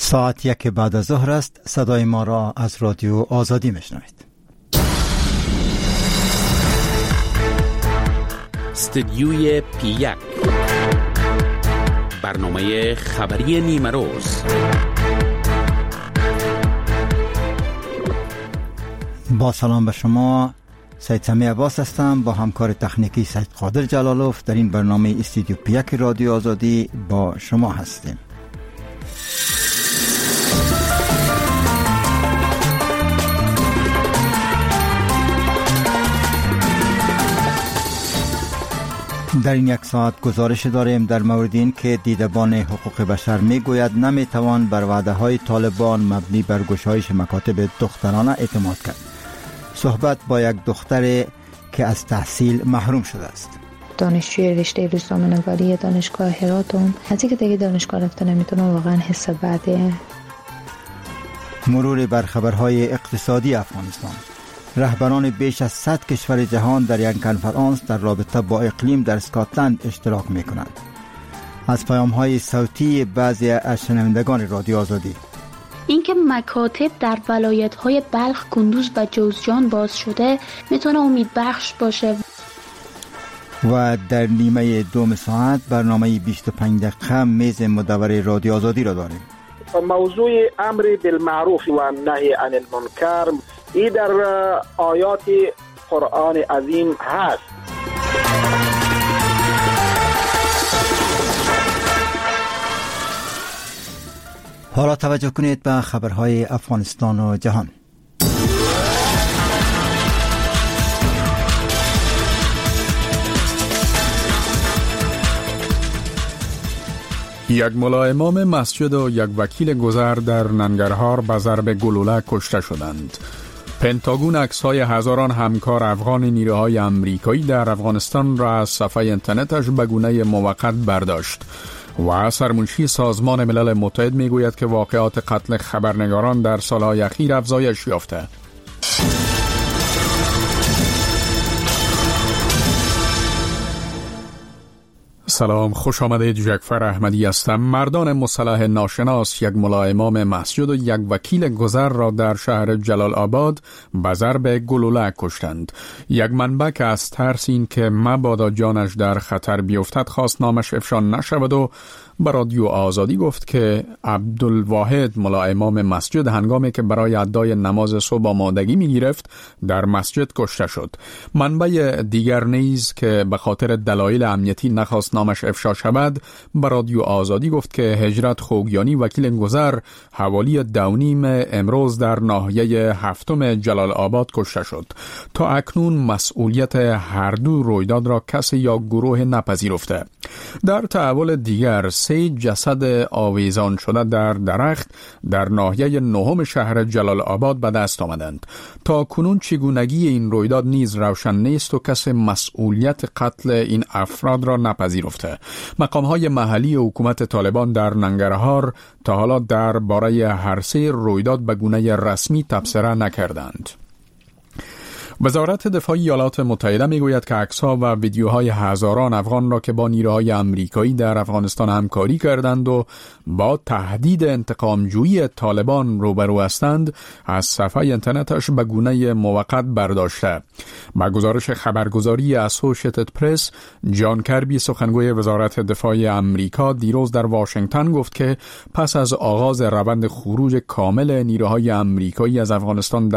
ساعت 1 بعد از ظهر است. صدای ما را از رادیو آزادی میشنوید. استدیوی پی 1 برنامه خبری نیمروز. با سلام به شما، سید سمی عباس هستم. با همکار تکنیکی سید قادر جلالوف در این برنامه استدیو پی 1 رادیو آزادی با شما هستیم. در این یک ساعت گزارش داریم در مورد این که دیدبان حقوق بشر میگوید نمیتوان بر وعده‌های طالبان مبنی بر گشایش مکاتب دخترانه اعتماد کرد. صحبت با یک دختر که از تحصیل محروم شده است. دانشجوی رشته روزنامه‌نگاری دانشگاه هراتم، از اینکه دیگه دانشگاه رفته نمیتونه واقعا حس بده. مرور بر خبرهای اقتصادی افغانستان. رهبران بیش از 100 کشور جهان در یک کنفرانس در رابطه با اقلیم در اسکاتلند اشتراک می‌کنند. از پیام‌های صوتی بعضی از شنوندگان رادیو آزادی. اینکه مکاتب در ولایت‌های بلخ، کندوز و جوزجان باز شده میتونه امید بخش باشه. و در نیمه دوم ساعت برنامه 25 دقیقه میز مدور رادیو آزادی را داریم. موضوع امر بالمعروف و نهی عن المنکر این در آیات قرآن عظیم هست. حالا توجه کنید به خبرهای افغانستان و جهان. یک ملا امام مسجد و یک وکیل گذر در ننگرهار به ضرب گلوله کشته شدند. پنتاگون عکس‌های هزاران همکار افغان نیروهای آمریکایی در افغانستان را از صفحه اینترنتش به گونه موقت برداشت و سرمنشی سازمان ملل متحد میگوید که واقعات قتل خبرنگاران در سالهای اخیر افزایش یافته. سلام، خوش آمدید. جعفر احمدی هستم. مردان مسلح ناشناس یک ملا امام مسجد و یک وکیل گذر را در شهر جلال آباد به ضرب گلوله کشتند. یک منبع که از ترس این که مبادا جانش در خطر بیفتد خواست نامش افشا نشود و به رادیو آزادی گفت که عبدالواحد ملا امام مسجد هنگامی که برای ادای نماز صبح آمادگی می گرفت در مسجد کشته شد. منبع دیگر نیز که به خاطر دلایل امنیتی نخواست نامش افشا شود به رادیو آزادی گفت که هجرت خوگیانی وکیل گذر حوالی 2:30 امروز در ناحیه 7 جلال آباد کشته شد. تا اکنون مسئولیت هر دو رویداد را کسی یا گروه نپذیرفته. در تحول دیگر 3 جسد آویزان شده در درخت در ناحیه 9 شهر جلال آباد به دست آمدند. تا کنون چگونگی این رویداد نیز روشن نیست و کسی مسئولیت قتل این افراد را نپذیرفته. مقام‌های محلی حکومت طالبان در ننگرهار تا حالا درباره هر 3 رویداد به گونه رسمی تبصره نکردند. وزارت دفاع ایالات متحده میگوید که عکس‌ها و ویدیوهای هزاران افغان را که با نیروهای آمریکایی در افغانستان همکاری کردند و با تهدید انتقام‌جویی طالبان روبرو هستند از صفحه اینترنتش به گونه موقت برداشته. با گزارش خبرگزاری اسوشییتد پرس، جان کربی سخنگوی وزارت دفاع آمریکا دیروز در واشنگتن گفت که پس از آغاز روند خروج کامل نیروهای آمریکایی از افغانستان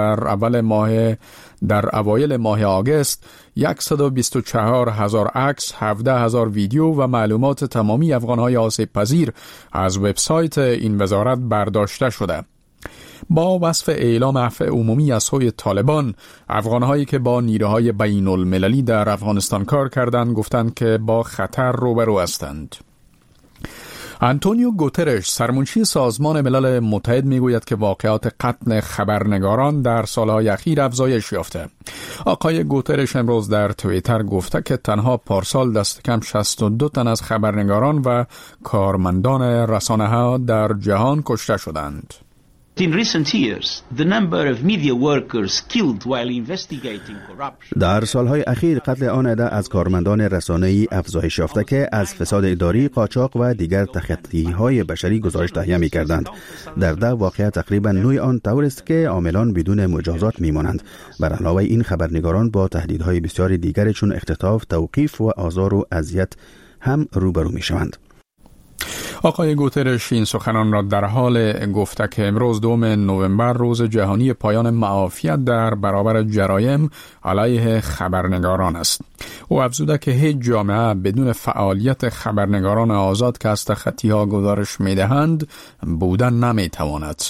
در اوایل ماه آگوست 124,000 عکس، 17,000 ویدیو و معلومات تمامی افغان‌های آسیب پذیر از وبسایت این وزارت برداشته شده. با وصف اعلام عفو عمومی از سوی طالبان، افغان‌هایی که با نیروهای بین المللی در افغانستان کار کردند گفتند که با خطر روبرو هستند. آنتونیو گوترش سرمنشی سازمان ملل متحد میگوید که واقعات قتل خبرنگاران در سالهای اخیر افزایش یافته. آقای گوترش امروز در توییتر گفته که تنها پارسال دست کم 62 تن از خبرنگاران و کارمندان رسانه‌ها در جهان کشته شدند. In recent years, the number of media workers killed while investigating corruption. در سالهای اخیر قتل آن عده از کارمندان رسانه‌ای افزایش یافته که از فساد اداری، قاچاق و دیگر تخطی‌های بشری گزارش تهیه می‌کردند. در 10 واقعه تقریباً نوع آن طور است که عاملان بدون مجازات می‌مانند. بر علاوه این خبرنگاران با تهدیدهای بسیار دیگری چون اختطاف، توقیف و آزار و اذیت هم روبرو می‌شوند. آقای گوترش این سخنان را در حال گفته که امروز 2 نوامبر روز جهانی پایان معافیت در برابر جرایم علیه خبرنگاران است. او افزوده که هیچ جامعه بدون فعالیت خبرنگاران آزاد که از تخطی‌ها گزارش می‌دهند بودن نمی‌تواند.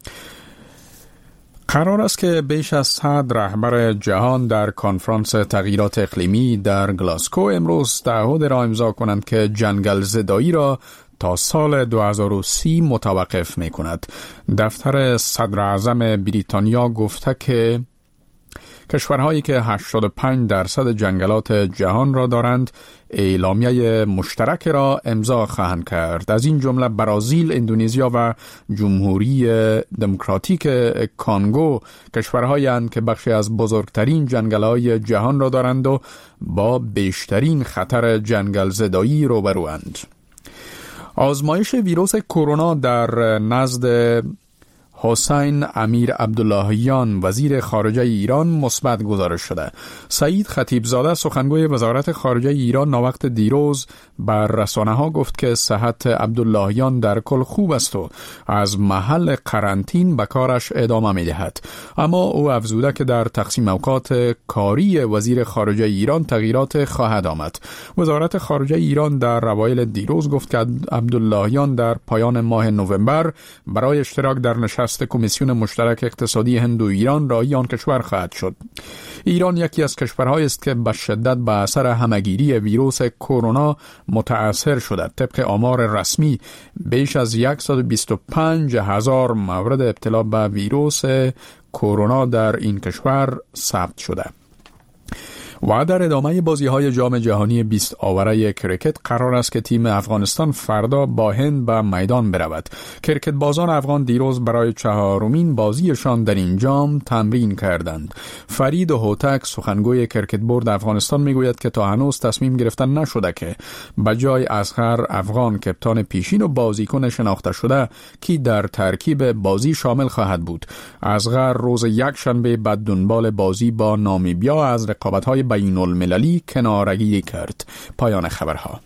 قرار است که بیش از 100 رهبر جهان در کنفرانس تغییرات اقلیمی در گلاسکو امروز تعهد را امضا کنند که جنگل زدایی را تا سال 2030 متوقف می کند. دفتر صدر اعظم بریتانیا گفته که کشورهایی که 85% جنگلات جهان را دارند اعلامیه مشترک را امضا خواهند کرد. از این جمله برزیل، اندونزیا و جمهوری دموکراتیک کانگو کشورهایی اند که بخشی از بزرگترین جنگل‌های جهان را دارند و با بیشترین خطر جنگل زدایی روبروند. آزمایش ویروس کرونا در نزد حسین امیر عبداللهیان وزیر خارجه ایران مثبت گزارش شده. سعید خطیبزاده سخنگوی وزارت خارجه ایران ناوقت دیروز بر رسانه‌ها گفت که صحت عبداللهیان در کل خوب است و از محل قرنطین به کارش ادامه می‌دهد. اما او افزوده که در تقسیم اوقات کاری وزیر خارجه ایران تغییرات خواهد آمد. وزارت خارجه ایران در اوایل دیروز گفت که عبداللهیان در پایان ماه نوامبر برای اشتراک در نشست کمیسیون مشترک اقتصادی هند و ایران رایی آن کشور خواهد شد. ایران یکی از کشورهایی است که به شدت به اثر همه‌گیری ویروس کرونا متأثر شده. طبق آمار رسمی بیش از 125,000 مورد ابتلا به ویروس کرونا در این کشور ثبت شده. و در ادامه بازی‌های جام جهانی 20 آوره کریکت قرار است که تیم افغانستان فردا با هند به میدان برود. کریکت بازان افغان دیروز برای 4مین بازیشان در این جام تمرین کردند. فرید هوتک سخنگوی کریکت بورد افغانستان میگوید که تا هنوز تصمیم گرفتن نشده که به جای اصغر افغان کپتان پیشین و بازیکن شناخته شده کی در ترکیب بازی شامل خواهد بود. اصغر روز یکشنبه بعد دنبال بازی با نامیبیا از رقابت‌های بین المللی کنارگیری کرد. پایان خبرها.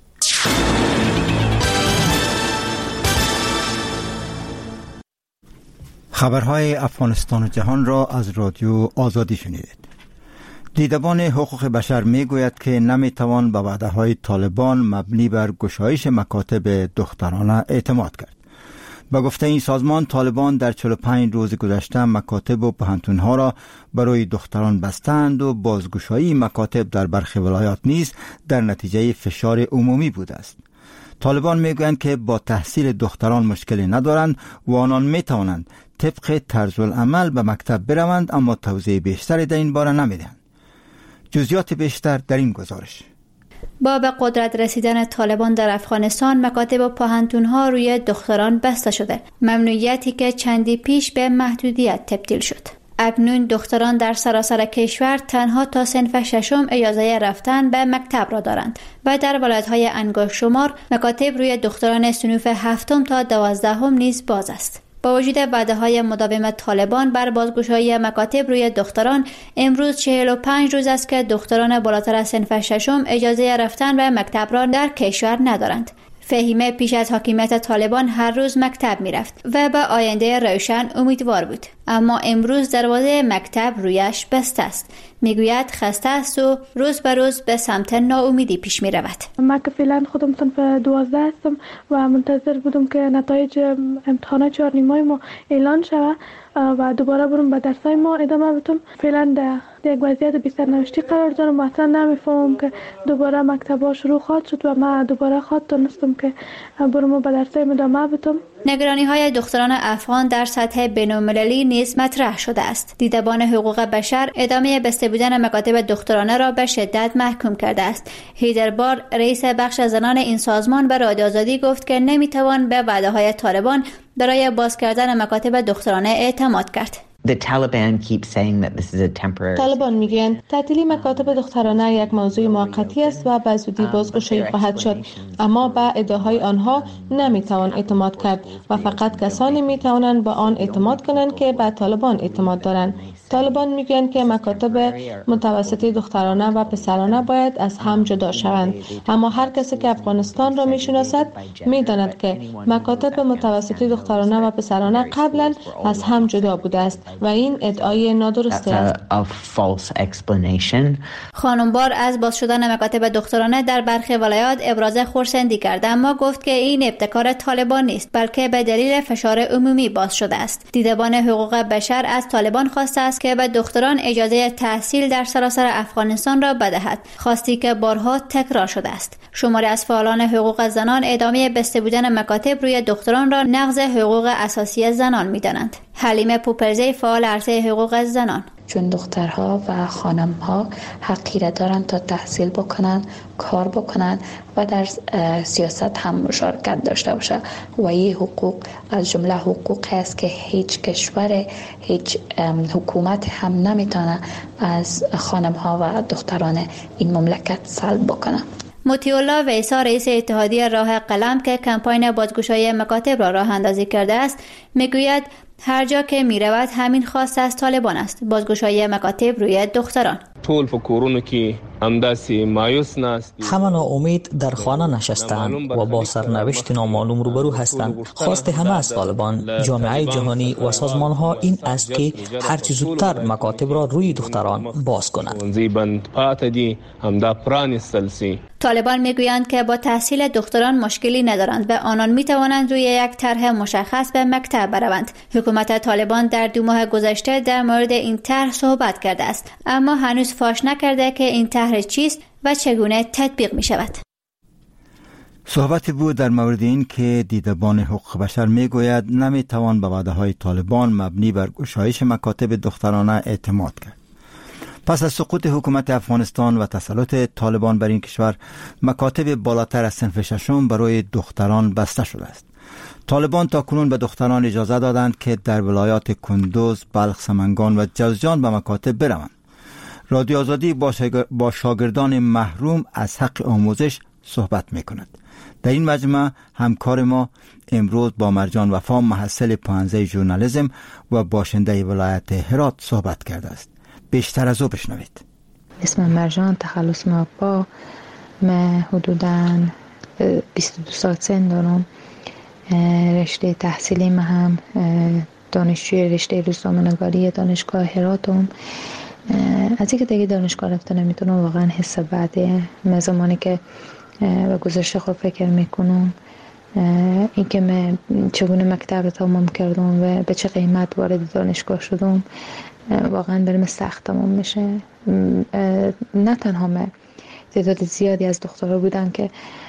خبرهای افغانستان و جهان را از رادیو آزادی شنیدید. دیدبان حقوق بشر می گوید که نمی توان به وعده‌های طالبان مبنی بر گشایش مکاتب دخترانه اعتماد کرد. با گفته این سازمان، طالبان در 45 روز گذشته مکاتب و پوهنتون‌ها را برای دختران بستند و بازگشایی مکاتب در برخی ولایات نیز در نتیجه فشار عمومی بوده است. طالبان میگویند که با تحصیل دختران مشکلی ندارند و آنان میتوانند طبق طرز العمل به مکتب بروند، اما توضیح بیشتری در این باره نمیدهند. جزئیات بیشتر در این گزارش. با به قدرت رسیدن طالبان در افغانستان، مکاتب و پوهنتون‌ها روی دختران بسته شده، ممنوعیتی که چندی پیش به محدودیت تبدیل شد. اکنون دختران در سراسر کشور تنها تا صنف 6 اجازه رفتن به مکتب را دارند و در ولایت‌های انگشت شمار مکاتب روی دختران صنوف 7 تا 12 نیز باز است. با وجود وعده‌های مداوم طالبان بر بازگشایی مکاتب روی دختران، امروز 45 روز است که دختران بالاتر از صنف 6 اجازه رفتن به مکتب را در کشور ندارند. فهیمه پیش از حاکمیت طالبان هر روز مکتب میرفت و به آینده روشن امیدوار بود، اما امروز دروازه مکتب رویش بسته است. میگوید خسته است و روز به روز به سمت ناامیدی پیش میرود. من که فعلا خودم صنف 12 هستم و منتظر بودم که نتایج امتحانات 4 نیمه‌ای ما اعلان شود و دوباره برم به درسای ما ادامه بدم. فعلا در یک وضعیت بی سرنوشتی قرار دارم و اصلا نمیفهمم که دوباره مکتب‌ها شروع خواهد شد و من دوباره خواهد تونستم که برم به درسای ادامه بدم. نگرانی های دختران افغان در سطح بین‌المللی نیز مطرح شده است. دیدبان حقوق بشر ادامه بسته بودن مکاتب دخترانه را به شدت محکوم کرده است. هیدر بار، رئیس بخش زنان این سازمان، به رادیو آزادی گفت که نمیتوان به وعده های طالبان برای باز کردن مکاتب دخترانه اعتماد کرد. طالبان میگویند تعطیلی مکاتب دخترانه یک موضوع موقتی است و به زودی بازگشایی خواهد شد، اما به ادعاهای آنها نمیتوان اعتماد کرد و فقط کسانی میتوانند به آن اعتماد کنند که به طالبان اعتماد دارند. طالبان میگویند که مکاتب متوسطی دخترانه و پسرانه باید از هم جدا شوند، اما هر کسی که افغانستان را میشناسد میداند که مکاتب متوسطی دخترانه و پسرانه قبلا از هم جدا بوده است و این ادعای نادرست است. خانم بار از باز شدن مکاتب دخترانه در برخی ولایات ابراز خرسندی کرد، اما گفت که این ابتکار طالبان نیست بلکه به دلیل فشار عمومی باز شده است. دیدبان حقوق بشر از طالبان خواسته است که به دختران اجازه تحصیل در سراسر افغانستان را بدهد، خواستی که بارها تکرار شده است. شماری از فعالان حقوق زنان ادامه بسته بودن مکاتب روی دختران را نقض حقوق اساسی زنان می‌دانند. حلیمه پوپرزی، فعال عرصه حقوق زنان: چون دخترها و خانمها حقی را دارند تا تحصیل بکنند، کار بکنند و در سیاست هم مشارکت داشته باشند و این حقوق از جمله حقوقی است که هیچ کشور، هیچ حکومت هم نمیتونه از خانمها و دختران این مملکت سلب بکنه. مطیع الله ویسا، رئیس اتحادیه راه قلم که کمپاین بازگشایی مکاتب را راه اندازی کرده است، میگوید هر جا که میرود همین خواست از طالبان است: بازگشایی مکاتب روی دختران. ټول په کورونو کې همداسې مایوس ناست، همه ناامید در خانه نشستند و با سرنوشت نامعلوم روبرو هستند. خواست همه از طالبان، جامعه جهانی و سازمان ها این است که هر چه زودتر مکاتب را روی دختران باز کنند. طالبان میگویند که با تحصیل دختران مشکلی ندارند و آنان میتوانند روی یک طرح مشخص به مکتب بروند. حکومت طالبان در 2 ماه گذشته در مورد این طرح صحبت کرده است، اما هنوز فاش نکرده که این طرح چیست و چگونه تطبیق می شود. صحبتی بود در مورد این که دیدبان حقوق بشر می گوید نمی توان به وعده های طالبان مبنی بر گشایش مکاتب دخترانه اعتماد کرد. پس از سقوط حکومت افغانستان و تسلط طالبان بر این کشور، مکاتب بالاتر از صنف ششم برای دختران بسته شده است. طالبان تاکنون به دختران اجازه دادند که در ولایات کندوز، بلخ، سمنگان و جوزجان به مکاتب بروند. رادیو آزادی با شاگردان محروم از حق آموزش صحبت می کند. در این مجمع همکار ما امروز با مرجان وفا، محصل پانزه ژورنالیسم و باشنده ولایت هرات صحبت کرده است. بیشتر از او بشنوید. اسم مرجان، تخلص وفا. من حدوداً 22 سال سن دارم. رشته تحصیلی من هم دانشجوی رشته روزنامه‌نگاری دانشگاه هراتم. از اینکه دیگه دانشگاه رفتن نمیتونم واقعا حس بعده. من زمانی که به گذشته خود فکر میکنم، این که من چگونه مکتب رو تمام کردم و به چه قیمت وارد دانشگاه شدم، واقعا برام سخت تمام میشه. نه تنها من، تعداد زیادی از دخترها بودن که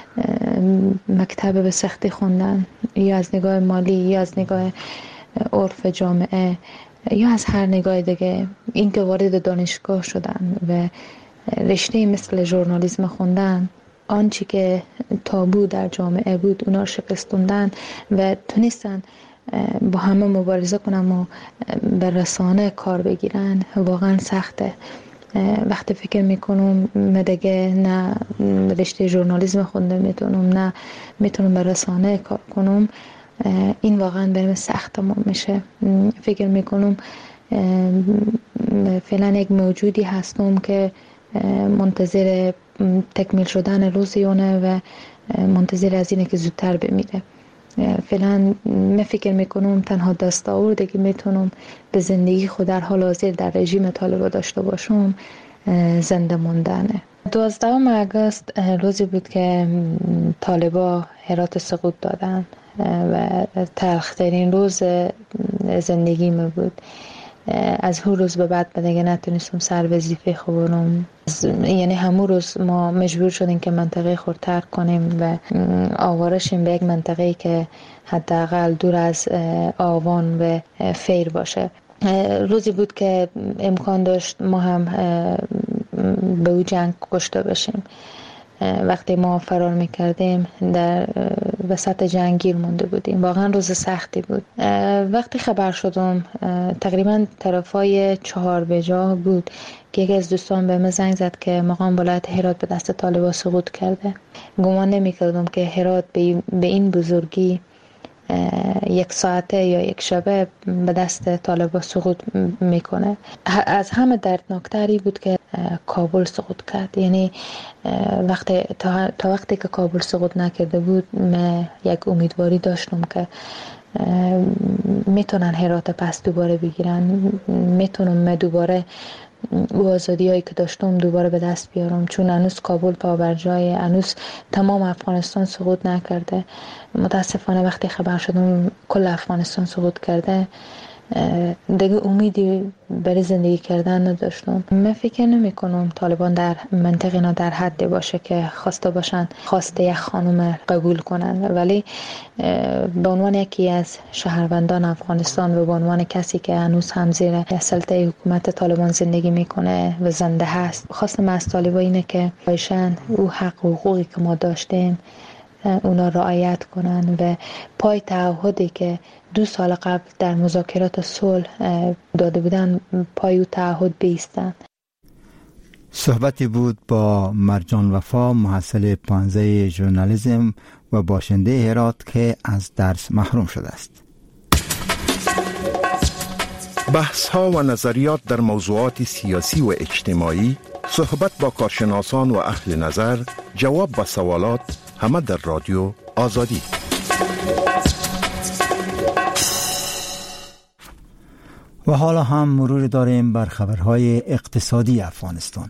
مکتب به سختی خوندن، یا از نگاه مالی، یا از نگاه عرف جامعه، یا از هر نگاه دیگه. این که وارد دانشگاه شدن و رشته مثل ژورنالیسم خوندن، آنچه که تابو در جامعه بود اونا شکستوندن و تونستن با همه مبارزه کنن و به رسانه کار بگیرن. واقعا سخته. وقتی فکر میکنم من دیگه نه رشته ژورنالیسم خونده میتونم، نه میتونم به رسانه کار کنم، این واقعا برام سخت تمام میشه. فکر میکنم فعلا یک موجودی هستم که منتظر تکمیل شدن روزیونه و منتظر از اینه که زودتر بمیره. فعلا من فکر میکنم تنها دستاوردی که میتونم به زندگی خود در حال حاضر در رژیم طالبان داشته باشم زنده موندنه. 12 آگوست روزی بود که طالبان هرات سقوط دادن و تلخترین روز زندگیم بود. از هر روز به بعد دیگه نتونستم سر وظیفه خودم، یعنی همون روز ما مجبور شدیم که منطقه خود ترک کنیم و آواره شیم به یک منطقه که حداقل دور از آوان و فیر باشه. روزی بود که امکان داشت ما هم به او جنگ کشته بشیم. وقتی ما فرار میکردیم در وسط جنگ گیر مونده بودیم. واقعا روز سختی بود. وقتی خبر شدم تقریبا طرفای 4 بجا بود که یکی از دوستان به من زنگ زد که مقام ولایت هرات به دست طالبان سقوط کرده. گمان نمیکردم که هرات به این بزرگی یک ساعته یا یک شبه به دست طالبان سقوط میکنه. از همه دردناکتری بود که کابل سقوط کرد. یعنی تا وقتی که کابل سقوط نکرده بود من یک امیدواری داشتم که میتونن هرات پس دوباره بگیرن، میتونم دوباره او آزادی هایی که داشتم دوباره به دست بیارم، چون هنوز کابل پا بر جای، هنوز تمام افغانستان سقوط نکرده. متاسفانه وقتی خبر شدم کل افغانستان سقوط کرده دیگه امیدی برای زندگی کردن نداشتم. من فکر نمی کنم طالبان در منطقه اینا در حدی باشه که خواسته باشن خواست یک خانم قبول کنن، ولی به عنوان یکی از شهروندان افغانستان و به عنوان کسی که هنوز هم زیر سلطه حکومت طالبان زندگی میکنه و زنده هست، خواستم از طالبان اینه که بایشن او حق و حقوقی که ما داشتیم اونا رعایت کنن و پای تعهدی که 2 سال قبل در مذاکرات صلح داده بودن پای او تعهد بایستن. صحبتی بود با مرجان وفا، محصل 15 ژورنالیسم و باشنده هرات که از درس محروم شده است. بحث ها و نظریات در موضوعات سیاسی و اجتماعی، صحبت با کارشناسان و اهل نظر، جواب به سوالات، همه در رادیو آزادی. و حالا هم مرور داریم بر خبرهای اقتصادی افغانستان.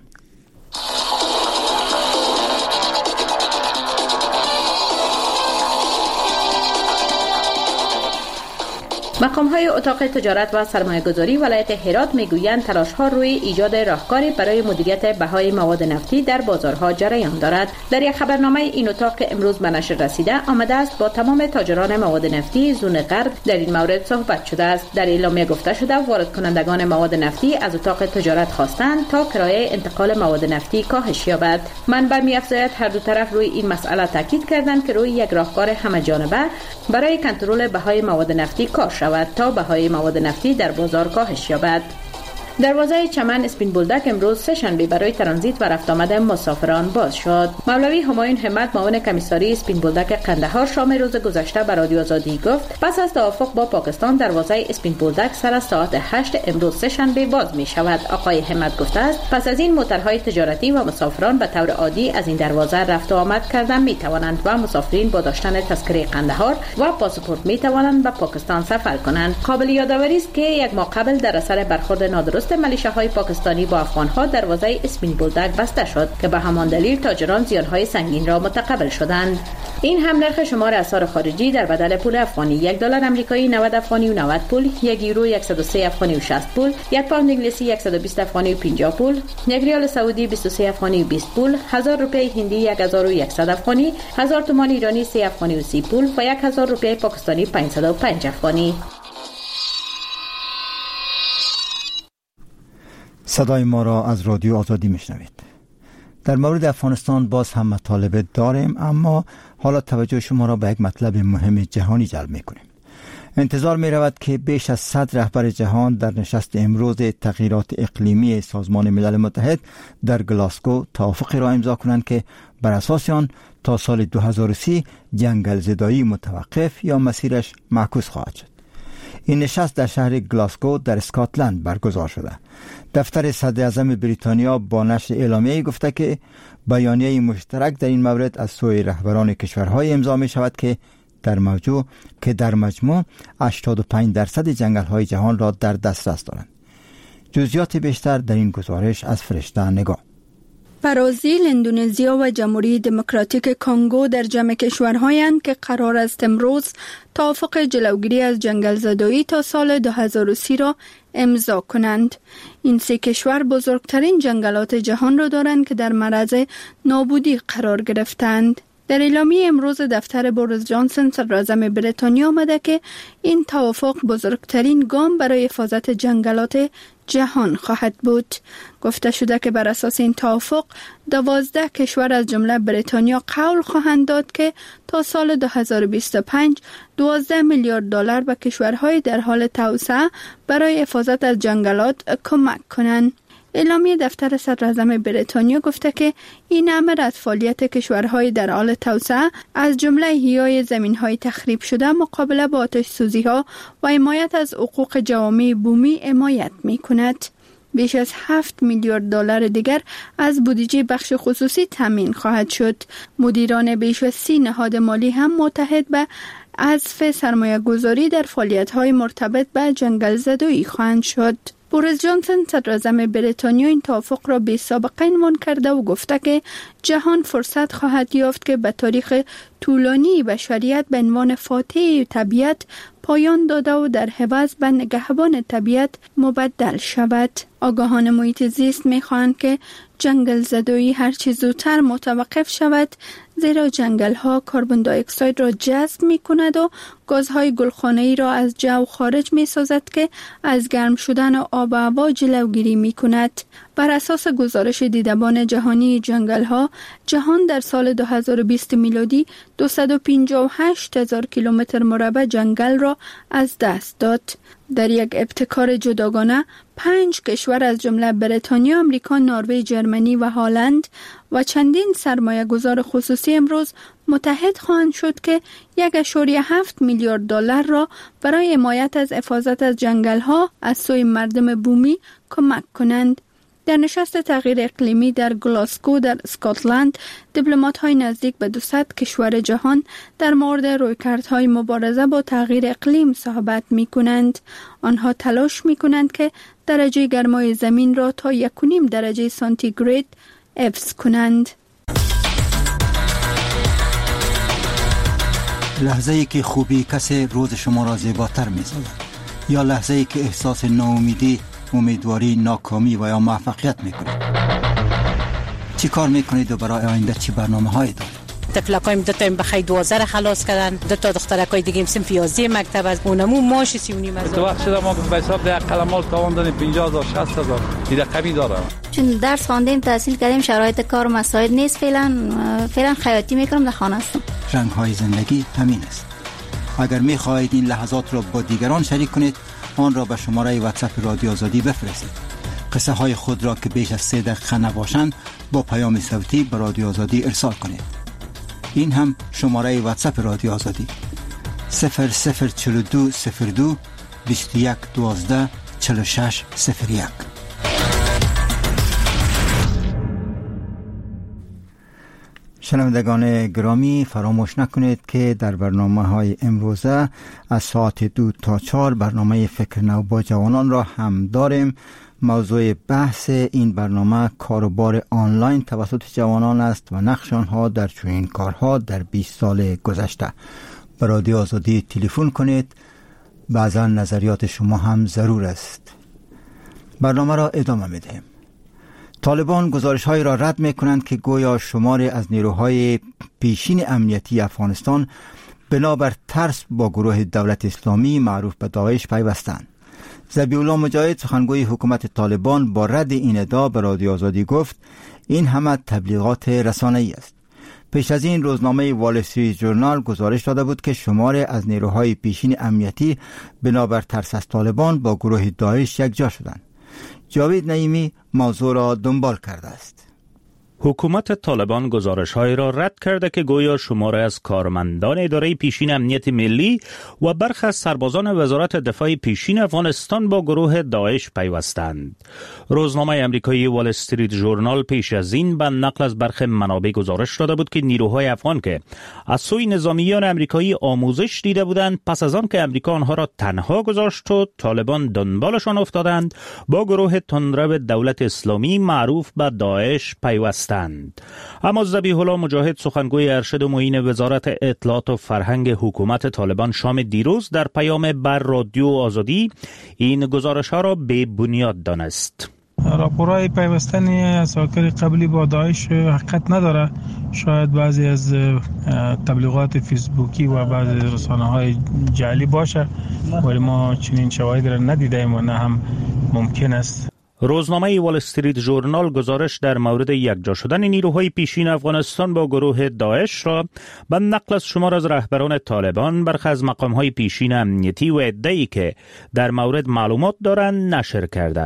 مقام‌های اتاق تجارت و سرمایه‌گذاری ولایت هرات می‌گویند تلاش‌ها روی ایجاد راهکاری برای مدیریت بهای مواد نفتی در بازارها جریان دارد. در یک خبرنامه این اتاق که امروز به نشر رسیده آمده است با تمام تاجران مواد نفتی زون غرب در این مورد صحبت شده است. در اعلامیه گفته شده وارد کنندگان مواد نفتی از اتاق تجارت خواستند تا کرایه انتقال مواد نفتی کاهش یابد. منبع می‌افزاید هر دو طرف روی این مسئله تاکید کردند که روی یک راهکار همه‌جانبه برای کنترل بهای مواد نفتی کار شود تا بهای مواد نفتی در بازار کاهش یابد. دروازه چمن اسپین بولدک امروز سه شنبه برای ترانزیت و رفت آمد مسافران باز شد. مولوی همایون همت معاون کمیساری اسپین بولدک قندهار شام روز گذشته به رادیو آزادی گفت پس از توافق با پاکستان دروازه اسپین بولدک سر از ساعت 8 امروز سه شنبه باز می شود. آقای همت گفته است پس از این موترهای تجارتی و مسافران به طور عادی از این دروازه رفت و آمد کردن می توانند و مسافرین با داشتن تذکره قندهار و پاسپورت می توانند به پاکستان سفر کنند. قابل یادآوری است که یک ماه قبل در اثر برخورد نادرست ملیشه‌های پاکستانی با افغان‌ها دروازه اسپین بولدک بسته شد که به همان دلیل تاجران زیان‌های سنگین را متقبل شدند. این هم نرخ شمار اسعار خارجی در بدل پول افغانی: $1 آمریکایی 90 افغانی و 90 پول، یک یورو 103 افغانی و 60 پول، یک پوند انگلیسی 120 افغانی و 50 پول، یک ریال سعودی 23 افغانی و 20 پول، 1000 روپیه هندی 1100 افغانی، 1000 تومان ایرانی 3 افغانی و 30 پول و 1000 روپیه پاکستانی 505 افغانی. صدای ما را از رادیو آزادی میشنوید. در مورد افغانستان باز هم مطالب داریم، اما حالا توجه شما را به یک مطلب مهم جهانی جلب میکنیم. انتظار می رود که بیش از 100 رهبر جهان در نشست امروز تغییرات اقلیمی سازمان ملل متحد در گلاسگو توافقی را امضا کنند که بر اساس آن تا سال 2030 جنگل زدایی متوقف یا مسیرش معکوس خواهد شد. این نشست در شهر گلاسگو در اسکاتلند برگزار شده. دفتر صدر اعظم بریتانیا با نشر اعلامیه‌ای گفته که بیانیه مشترک در این مورد از سوی رهبران کشورهای امضا می شود که در مجموع 85% جنگل‌های جهان را در دسترس دارند. جزئیات بیشتر در این گزارش از فرشته نگاه. برازیل، اندونزیا و جمهوری دموکراتیک کنگو در جمع کشورهایند که قرار است امروز توافق جلوگیری از جنگل زدایی تا سال 2030 را امضا کنند. این سه کشور بزرگترین جنگلات جهان را دارند که در معرض نابودی قرار گرفتند. در اعلامیه امروز دفتر بوریس جانسون صدراعظم بریتانیا آمده که این توافق بزرگترین گام برای حفاظت جنگلات جهان خواهد بود. گفته شده که بر اساس این توافق 12 کشور از جمله بریتانیا قول خواهند داد که تا سال 2025 12 میلیارد دلار به کشورهای در حال توسعه برای حفاظت از جنگلات کمک کنند. اعلامیه دفتر صدراعظم بریتانیا گفته که این امر از فعالیت کشورهای در حال توسعه از جمله احیای زمین‌های تخریب شده مقابله با آتش سوزی‌ها و حمایت از حقوق جوامع بومی حمایت می‌کند. بیش از 7 میلیارد دلار دیگر از بودجه بخش خصوصی تامین خواهد شد. مدیران بیش از 30 نهاد مالی هم متحد به حذف سرمایه‌گذاری در فعالیت‌های مرتبط به جنگل زدایی خواهند شد. بوریس جانسون صدراعظم بریتانیا این توافق را بی سابقه عنوان کرده و گفته که جهان فرصت خواهد یافت که به تاریخ طولانی بشریت به عنوان فاتح طبیعت پایان داده و در عوض به نگهبان طبیعت مبدل شود. آگاهان محیط زیست می‌خواهند که جنگل زدایی هر چه زودتر متوقف شود، زیرا جنگل ها کربن دی اکساید را جذب می کند و گازهای گلخانه‌ای را از جو خارج می سازد که از گرم شدن آب و هوا جلوگیری می کند. بر اساس گزارش دیدبان جهانی جنگل ها، جهان در سال 2020 میلادی 258,000 کیلومتر مربع جنگل را از دست داد. در یک ابتکار جداگانه 5 کشور از جمله بریتانیا، آمریکا، نروژ، جرمنی و هلند و چندین سرمایه گذار خصوصی امروز متحد خواهند شد که 1.7 میلیارد دلار را برای حمایت از حفاظت از جنگل ها از سوی مردم بومی کمک کنند. در نشست تغییر اقلیمی در گلاسکو در اسکاتلند، دیپلمات‌های نزدیک به 200 کشور جهان در مورد رویکردهای مبارزه با تغییر اقلیم صحبت می‌کنند. آنها تلاش می‌کنند که درجه گرمای زمین را تا 1.5 درجه سانتیگراد حفظ کنند. لحظه‌ای که خوبی کسی روز شما را زیباتر می‌سازد، یا لحظه‌ای که احساس ناامیدی، امیدواری، ناکامی و یا موفقیت میکنید. چی کار میکنید و برای آینده چی برنامه‌هایی دارید؟ طفلکایم 2 تا بخی 12 را خلاص کردن، 2 تا دخترکای دیگه صنف 11 مکتب از اونمو ماش 39 هزار. تو وقت شده ما به حساب ده قلمال تاوان دادیم 50,000 60,000 دیگه کمی داره. چون درس خواندیم، تحصیل کردیم، شرایط کار مساعد نیست، فعلا خیاطی میکنم، در خانه هستم. رنگ‌های زندگی همین است. اگر می‌خواهید این لحظات را با دیگران شریک کنید، آن را به شماره واتساپ رادیو آزادی بفرستید. قصه های خود را که بیش از 3 دقیقه نباشند با پیام صوتی به رادیو آزادی ارسال کنید. این هم شماره واتساپ رادیو آزادی 0042 02 21 12 46 01. شنوندگان گرامی، فراموش نکنید که در برنامه‌های امروزه از ساعت 2 تا 4 برنامه فکر نو با جوانان را هم داریم. موضوع بحث این برنامه کاروبار آنلاین توسط جوانان است و نقش آنها در چنین کارها در 20 سال گذشته. به رادیو آزادی تلفن کنید، بعضا نظریات شما هم ضرور است. برنامه را ادامه می‌دهیم. طالبان گزارش‌هایی را رد می‌کنند که گویا شماری از نیروهای پیشین امنیتی افغانستان بنابر ترس با گروه دولت اسلامی معروف به داعش پیوستند. ذبیح‌الله مجاهد، سخنگوی حکومت طالبان، با رد این ادعا به رادیو آزادی گفت این همه تبلیغات رسانه‌ای است. پیش از این روزنامه وال استریت ژورنال گزارش داده بود که شماری از نیروهای پیشین امنیتی بنابر ترس از طالبان با گروه داعش یکجا شدند. جاوید نعیمی موضوع را دنبال کرده است. حکومت طالبان گزارش‌هایی را رد کرده که گویا شماری از کارمندان اداره پیشین امنیت ملی و برخی از سربازان وزارت دفاع پیشین افغانستان با گروه داعش پیوستند. روزنامه امریکایی وال استریت ژورنال پیش از این به نقل از برخی منابع گزارش داده بود که نیروهای افغان که از سوی نظامیان امریکایی آموزش دیده بودند، پس از آن که امریکا آنها را تنها گذاشت و طالبان دنبالشان افتادند، با گروه تندرو دولت اسلامی معروف به داعش پیوستند. هستند. اما ذبیح الله مجاهد سخنگوی ارشد و معین وزارت اطلاعات و فرهنگ حکومت طالبان شام دیروز در پیام بر رادیو آزادی این گزارش ها را بی بنیاد دانست. راپورهای پیوستن اساکر قبلی با داعش حقیقت نداره. شاید بعضی از تبلیغات فیسبوکی و بعضی رسانه های جعلی باشه، ولی ما چنین شواهدی را ندیدیم و نه هم ممکن است. روزنامه وال استریت ژورنال گزارش در مورد یکجا شدن نیروهای پیشین افغانستان با گروه داعش را به نقل از شمار از رهبران طالبان برخی از مقامهای پیشین امنیتی و عده‌ای که در مورد معلومات دارند نشر کرده.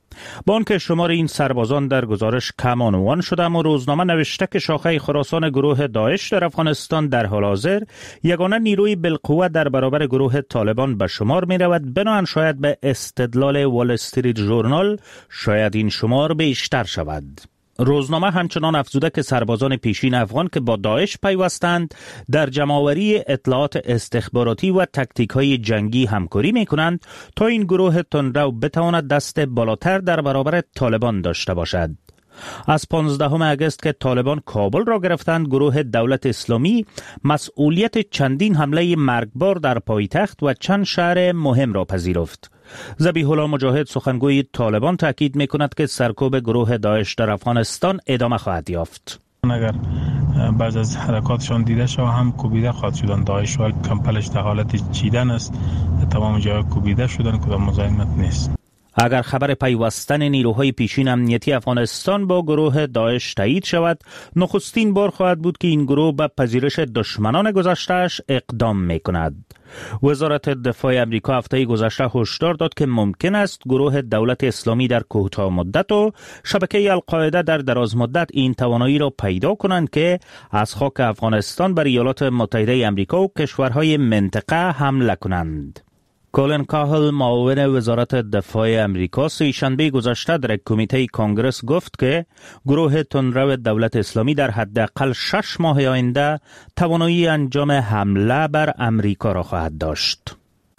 با آنکه شمار این سربازان در گزارش کم عنوان شده، اما روزنامه نوشته که شاخه خراسان گروه داعش در افغانستان در حال حاضر یگانه نیروی بالقوه در برابر گروه طالبان به شمار می رود. بنابراین شاید به استدلال وال استریت ژورنال شاید این شمار بیشتر شود. روزنامه همچنان افزوده که سربازان پیشین افغان که با داعش پیوستند در جمع‌آوری اطلاعات استخباراتی و تکتیک‌های جنگی همکاری می‌کنند تا این گروه تندرو بتواند دست بالاتر در برابر طالبان داشته باشد. از 15 اگست که طالبان کابل را گرفتند، گروه دولت اسلامی مسئولیت چندین حمله مرگبار در پایتخت و چند شهر مهم را پذیرفت. ذبیح الله مجاهد سخنگوی طالبان تاکید می‌کند که سرکوب گروه داعش در افغانستان ادامه خواهد یافت. اگر بعض از حرکاتشان دیده شود هم کوبیده خواهد شدن. داعش و کمپلش در حالت چیدن است، تمام جای کوبیده شدن، کدام مزاحمت نیست. اگر خبر پیوستن نیروهای پیشین امنیتی افغانستان با گروه داعش تایید شود، نخستین بار خواهد بود که این گروه به پذیرش دشمنان گذشته‌اش اقدام می‌کند. وزارت دفاع امریکا هفته گذشته هشدار داد که ممکن است گروه دولت اسلامی در کوتاه مدت و شبکه القاعده در دراز مدت این توانایی را پیدا کنند که از خاک افغانستان بر ایالات متحده امریکا و کشورهای منطقه حمله کنند. کولن کاهل معاون وزارت دفاع امریکا سه‌شنبه گذشته در کمیته کنگرس گفت که گروه تندرو دولت اسلامی در حداقل 6 ماه آینده توانایی انجام حمله بر امریکا را خواهد داشت.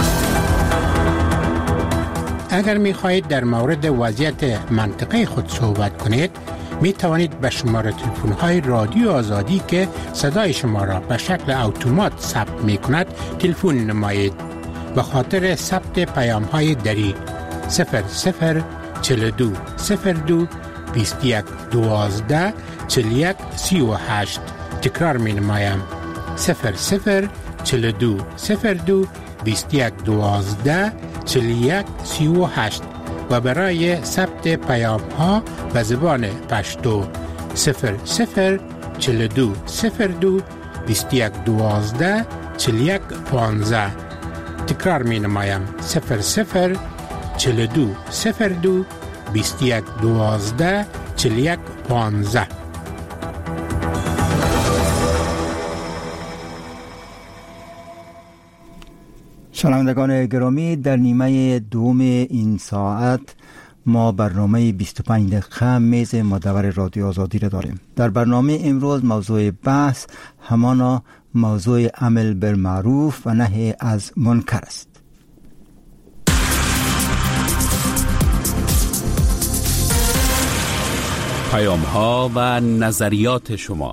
اگر می خواهید در مورد وضعیت منطقه خود صحبت کنید، می توانید به شماره تلفن های رادیو آزادی که صدای شما را به شکل اتومات ثبت می کند تلفن نمایید. به خاطر ثبت پیام های دری 0042 02 21 12 41 38. تکرار می نمایم 0042 02 21 12 41 38 و برای ثبت پیام ها به زبان پشتو 0042 02 21 12 41 15. تکرار می نمایم 0042 02 21 12 41 15. شنوندگان گرامی، در نیمه دوم این ساعت ما برنامه 25 دقیقه میز مدور رادیو آزادی را داریم. در برنامه امروز موضوع بحث همانا موضوع عمل بالمعروف و نهی از منکر است. پیام ها و نظریات شما.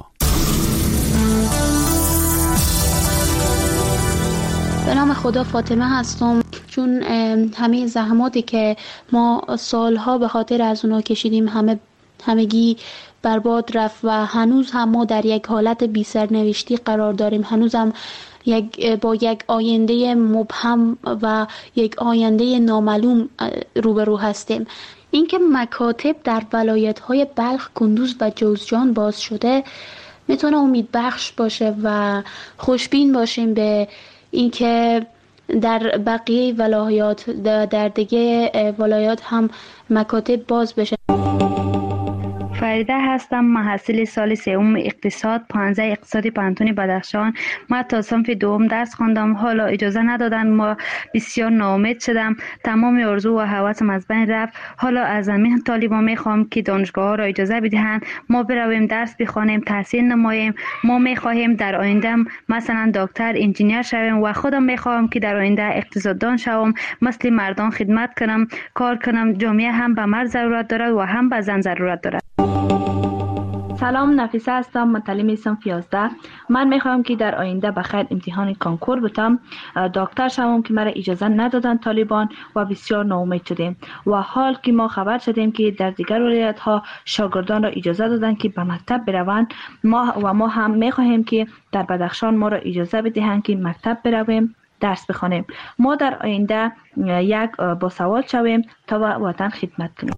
به نام خدا فاطمه هستم. چون همه زحماتی که ما سالها به خاطر از اونا کشیدیم همگی برباد رفت و هنوز هم ما در یک حالت بی سرنوشتی قرار داریم. هنوز هم با یک آینده مبهم و یک آینده نامعلوم روبرو هستیم. اینکه مکاتب در ولایت‌های بلخ، کندوز و جوزجان باز شده میتونه امید بخش باشه و خوشبین باشیم به اینکه در بقیه ولایات، در دیگه ولایات هم مکاتب باز بشه. فریده هستم، محصل سال سوم اقتصاد 15 اقتصادی پانتون بدخشان. ما تا صنف دوم درس خواندم، حالا اجازه ندادن، ما بسیار ناامید شدم، تمام آرزو و هوسم از بین رفت. حالا از همین طالبان میخوام که دانشگاه ها را اجازه بدهند ما برویم درس بخوانیم، تحصیل نماییم. ما میخواهیم در آینده مثلا دکتر، انجینیر شویم و خودم میخوام که در آینده اقتصاددان شوم، مثل مردان خدمت کنم، کار کنم. جامعه هم به مرد ضرورت دارد و هم به زن ضرورت دارد. سلام، نفیسه هستم، متعلم صنف 11. من میخوام که در آینده بخیر امتحان کانکور بتم، دکتر شوم که مرا اجازه ندادن طالبان و بسیار ناامید شدیم و حال که ما خبر شدیم که در دیگر ولایت ها شاگردان را اجازه دادن که به مکتب بروند. ما هم میخواهیم که در بدخشان ما را اجازه بدهند که مکتب برویم، درس بخوانیم. ما در آینده یک باسواد شویم تا وطن خدمت کنیم.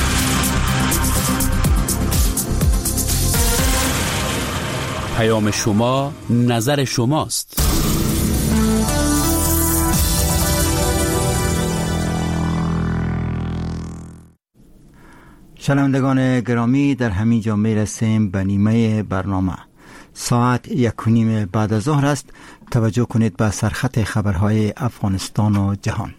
پیام شما، نظر شماست. شنوندگان گرامی، در همین جا میرسیم به نیمه برنامه. ساعت 1:30 بعد از ظهر است. توجه کنید به سرخط خبرهای افغانستان و جهان.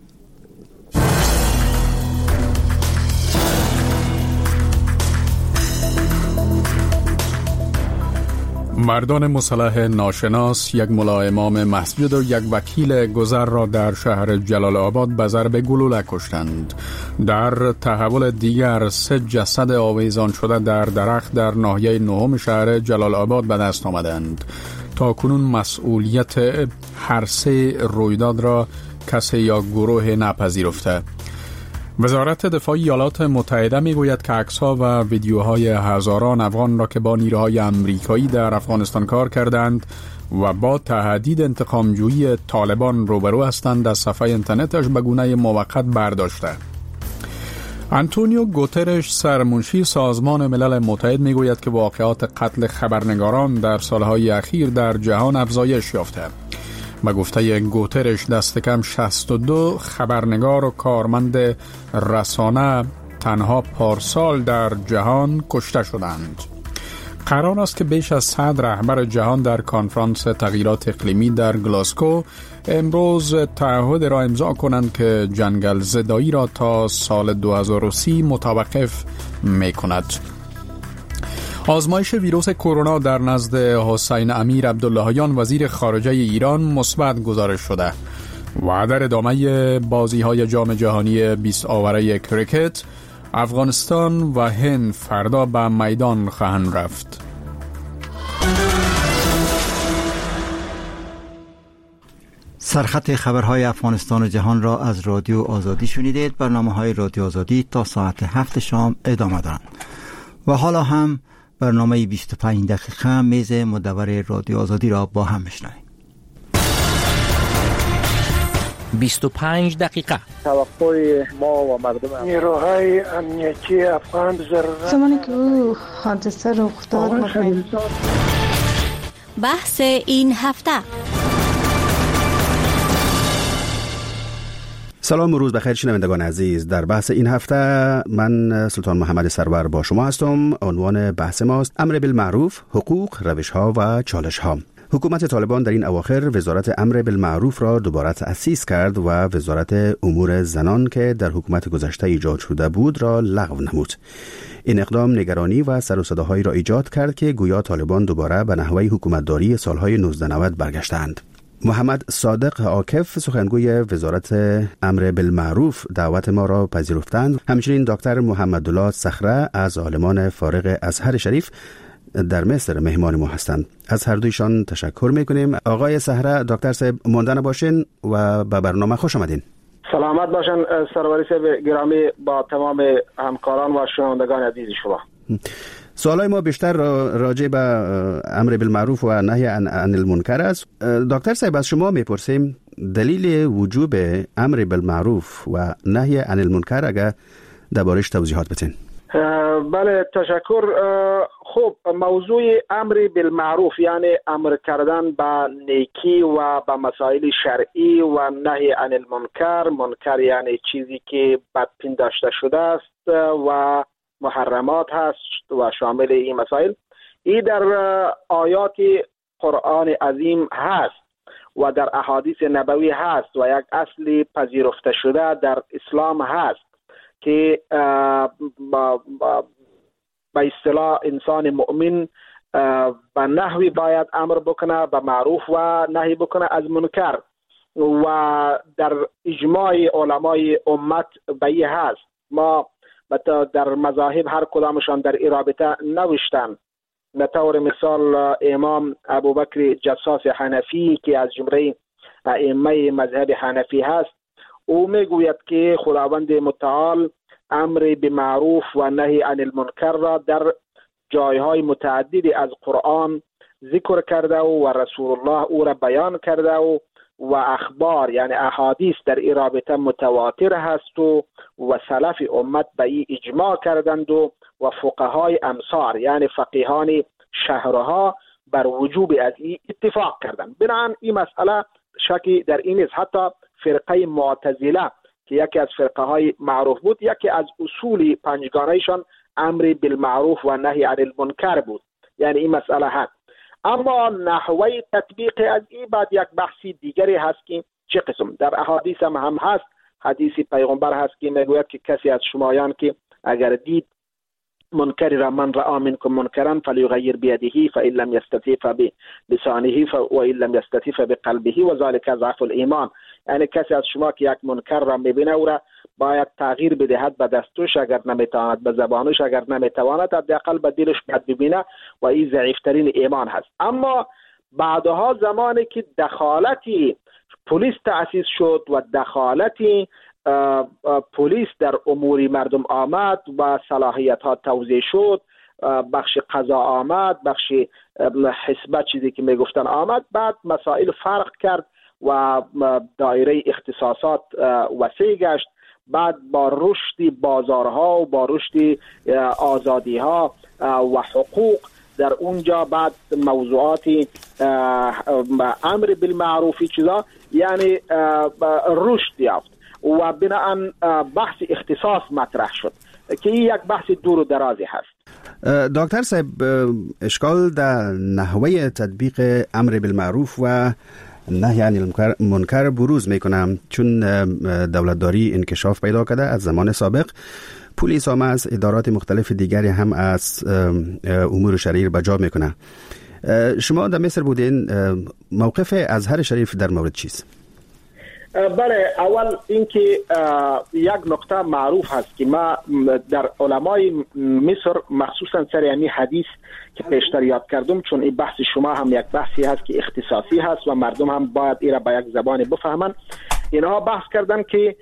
مردان مسلح ناشناس یک ملا امام مسجد و یک وکیل گذر را در شهر جلال آباد به ضرب گلوله کشتند. در تحول دیگر 3 جسد آویزان شده در درخت در ناحیه 9 شهر جلال آباد به دست آمدند. تا کنون مسئولیت هر 3 رویداد را کسی یا گروه نپذیرفته. وزارت دفاع ایالات متحده میگوید که عکس‌ها و ویدیوهای هزاران افغان را که با نیروهای آمریکایی در افغانستان کار کردند و با تهدید انتقامجویی طالبان روبرو هستند از صفحه اینترنتش به گونه موقت برداشته. آنتونیو گوترش، سرمنشی سازمان ملل متحد، میگوید که واقعات قتل خبرنگاران در سالهای اخیر در جهان افزایش یافته. به گفته گوترش دست کم 62 خبرنگار و کارمند رسانه تنها پارسال در جهان کشته شدند. قرار است که بیش از 100 رهبر جهان در کنفرانس تغییرات اقلیمی در گلاسکو امروز تعهد را امضا کنند که جنگل زدایی را تا سال 2030 متوقف می کند. آزمایش ویروس کرونا در نزد حسین امیر عبداللهیان وزیر خارجه ایران مثبت گزارش شده و در ادامه بازی‌های جام جهانی 20 آوره کریکت افغانستان و هند فردا به میدان خواهند رفت. سرخط خبرهای افغانستان و جهان را از رادیو آزادی شنیدید. برنامه‌های رادیو آزادی تا ساعت 7 شام ادامه دارند. و حالا هم برنامه 25 دقیقه میز مدور رادیو آزادی را با هم میشنویم. 25 دقیقه. توقع ما و مردم نیروهای امنیتی افغان زمانی که او حادثه رخ داد بحث این هفته. سلام و روز بخیر شنوندگان عزیز. در بحث این هفته من سلطان محمد سرور با شما هستم. عنوان بحث ماست امر بالمعروف، حقوق، روش‌ها و چالش‌ها. حکومت طالبان در این اواخر وزارت امر بالمعروف را دوباره تأسیس کرد و وزارت امور زنان که در حکومت گذشته ایجاد شده بود را لغو نمود. این اقدام نگرانی و سر و صداهایی را ایجاد کرد که گویا طالبان دوباره به نحوه حکومتداری سالهای 1990 برگشتند. محمد صادق عاکف، سخنگوی وزارت امر بالمعروف، دعوت ما را پذیرفتند. همچنین دکتر محمدالله صخره از عالمان فارغ ازهر شریف در مصر مهمان ما هستند. از هر دویشان تشکر میکنیم. آقای صخره، دکتر صاحب ماندن باشین و به برنامه خوش آمدین. سلامت باشن سروری صاحب گرامی، با تمام همکاران و شنوندگان عزیز شما. سوالای ما بیشتر راجع به امر بالمعروف و نهی عن المنکر است. دکتر صاحب از شما میپرسیم دلیل وجوب امر بالمعروف و نهی عن المنکر اگر دربارش توضیحات بدین. بله تشکر. خب موضوع امر بالمعروف یعنی امر کردن به نیکی و به مسائل شرعی و نهی عن المنکر، منکر یعنی چیزی که بدپنداشته شده است و محرمات هست و شامل این مسائل، این در آیات قرآن عظیم هست و در احادیث نبوی هست و یک اصل پذیرفته شده در اسلام هست که به اصطلاح انسان مؤمن به نحوی باید امر بکنه به معروف و نهی بکنه از منکر و در اجماع علمای امت به این هست. ما در مذاهب هر کدامشان در این رابطه نوشتن. به طور مثال امام ابوبکر جساس حنفی که از جمله ائمه مذهب حنفی هست، او میگوید که خداوند متعال امر به معروف و نهی عن المنکر را در جایهای متعددی از قرآن ذکر کرده و رسول الله او را بیان کرده و اخبار یعنی احادیث در این رابطه متواتر هست و سلف امت به این اجماع کردند و فقهای امصار یعنی فقیهان شهرها بر وجوب از این اتفاق کردند. بنابراین این مسئله شکی در این است. حتی فرقه معتزله که یکی از فرقه های معروف بود، یکی از اصول پنجگانهشان امر بالمعروف و نهی عن المنکر بود، یعنی این مسئله هست. اما نحوه تطبیق از این بعد یک بحثی دیگری هست که چه قسم در احادیث هم هست. حدیث پیغمبر هست که میگوید که کسی از شمایان که اگر دید منکری را من رأى منکم منکرا فلیغیر بیده فإن لم یستطع فبلسانه وإن لم یستطع فبقلبه و ذلك ضعف الایمان، یعنی کسی از شما که یک منکر را میبینه او را باید تغییر بدهد به دستش، اگر نمیتواند به زبانش، اگر نمیتواند حداقل به دلش ببینه و این ضعیفترین ایمان هست. اما بعدها زمانی که دخالتی پلیس تأسیس شد و دخالتی پلیس در امور مردم آمد و صلاحیت ها توزیع شد، بخش قضا آمد، بخش حسبه چیزی که میگفتن آمد، بعد مسائل فرق کرد و دایره اختصاصات وسیع گشت. بعد با رشد بازارها و با رشد آزادی ها و حقوق در اونجا بعد موضوعات امر بالمعروفی چیزا یعنی رشد یافت و بناهن بحث اختصاص مطرح شد که این یک بحث دور و درازی هست. دکتر صاحب، اشکال در نحوه تطبیق امر بالمعروف و نهی عن المنکر بروز میکنم، چون دولتداری انکشاف پیدا کرده از زمان سابق. پلیس هم از ادارات مختلف دیگری هم از امور شرعی به جا میکنه. شما در مصر بودین، موقف ازهر شریف در مورد چیست؟ بله، اول اینکه یک نقطه معروف هست که ما در علمای مصر مخصوصا سر همین حدیث که پیشتر یاد کردم، چون این بحث شما هم یک بحثی هست که اختصاصی هست و مردم هم باید این را به یک زبان بفهمن، اینها بحث کردن که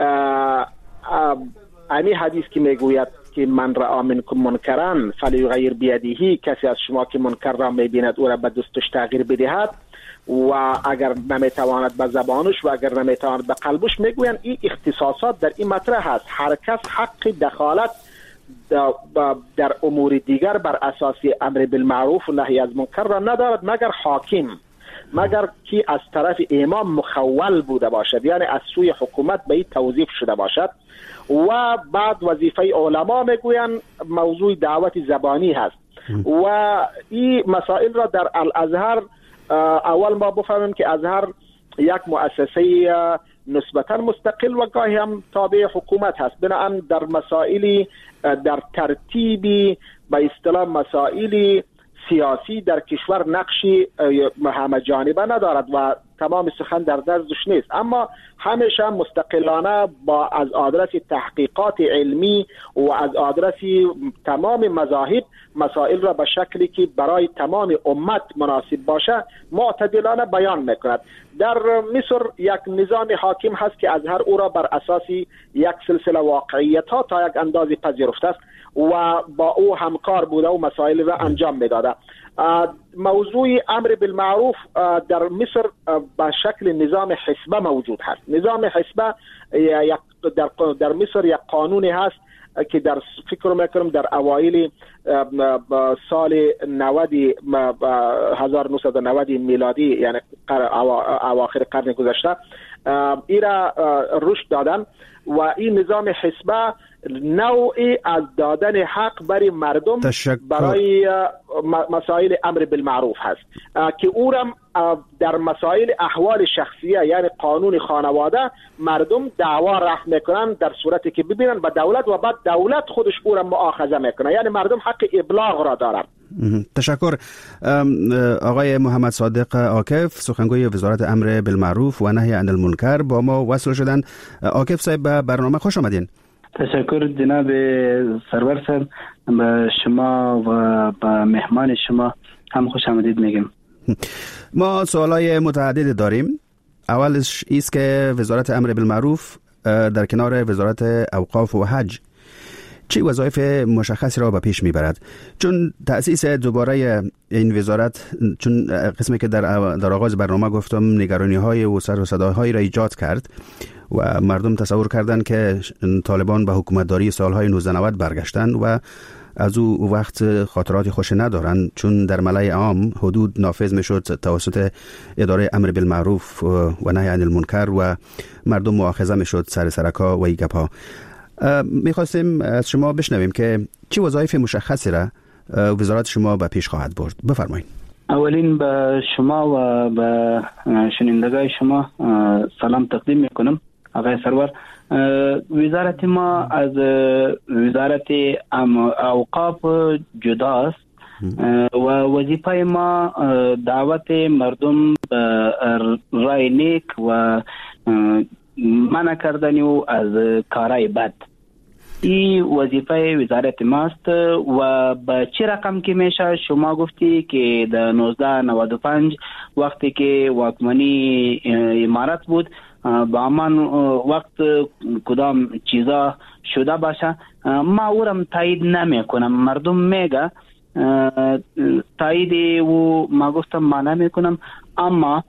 همین حدیث که میگوید که من رأى منکم منکرا فلیغیر بیده، کسی از شما که منکر را میبیند او را به دستش تغییر بدهد و اگر نمیتواند به زبانش و اگر نمیتواند به قلبش، میگوین این اختصاصات در این مطرح هست. هر کس حق دخالت در امور دیگر بر اساس امر بالمعروف و نهی از منکر را ندارد مگر حاکم، مگر که از طرف امام مخول بوده باشد، یعنی از سوی حکومت به این توظیف شده باشد. و بعد وظیفه علما میگوین موضوع دعوت زبانی هست و این مسائل را در الازهر اول ما بفهمیم که ازهر یک مؤسسه نسبتا مستقل و گاهی هم تابع حکومت هست. بنابراین در مسائلی در ترتیبی به اصطلاح مسائل سیاسی در کشور نقشی همه جانبه ندارد و تمام سخن در دستش نیست، اما همیشه مستقلانه با از آدرس تحقیقات علمی و از آدرس تمام مذاهب مسائل را به شکلی که برای تمام امت مناسب باشه معتدلانه بیان میکند. در مصر یک نظام حاکم هست که ازهر او را بر اساس یک سلسله واقعیت ها تا یک اندازی پذیرفته است و با او همکار بوده و مسائل را انجام میداده. موضوع امر بالمعروف در مصر به شکل نظام حسبه موجود هست. نظام حسبه در مصر یک قانونی هست که در فکر میکنم در اوایل سال 1990 میلادی، یعنی اواخر قرن گذشته، ایرا رشد دادن و این نظام حسبه نوعی از دادن حق برای مردم برای مسائل امر بالمعروف هست که او را در مسائل احوال شخصیه یعنی قانون خانواده مردم دعوا رفع میکنن در صورتی که ببینن به دولت و بعد دولت خودش او را مؤاخذه میکنه، یعنی مردم حق ابلاغ را دارن. تشکر. آقای محمد صادق عاکف، سخنگوی وزارت امر بالمعروف و نهی عن المنکر با ما وصل شدن. عاکف صاحب، به برنامه خوش آمدین. تشکر جناب سرور صاحب، به شما و به مهمان شما هم خوش آمدید میگم. ما سوالای متعدد داریم. اولش ایست که وزارت امر بالمعروف در کنار وزارت اوقاف و حج چه وظایف مشخصی را به پیش میبرد؟ چون تأسیس دوباره این وزارت، چون قسمی که در آغاز برنامه گفتم نگرانی های و سر و صداهای را ایجاد کرد و مردم تصور کردند که طالبان به حکومتداری سالهای 1990 برگشتن و از او وقت خاطرات خوش ندارن، چون در ملأ عام حدود نافذ میشد توسط اداره امر بالمعروف و نهی عن المنکر و مردم مؤاخذه میشد سر سرکا و ایگپا. میخواستیم از شما بشنویم که چه وظایف مشخصی را وزارت شما به پیش خواهد برد. بفرمایید. اولین به شما و به شنوندگان شما سلام تقدیم میکنم. آقای سرور، وزارت ما از وزارت اوقاف جداست و وظیفه ما دعوت مردم به رای نیک و منع کردن او از کارهای بد. این وظیفه وزارت ماست و به چه رقم که میشه شما گفتی که در 1995 وقتی که واکمنی امارت بود با من وقت کدام چیزا شده باشه ما اورم تایید نمی کنم. مردم میگه تایید و ما گفتم ما نمی کنم، اما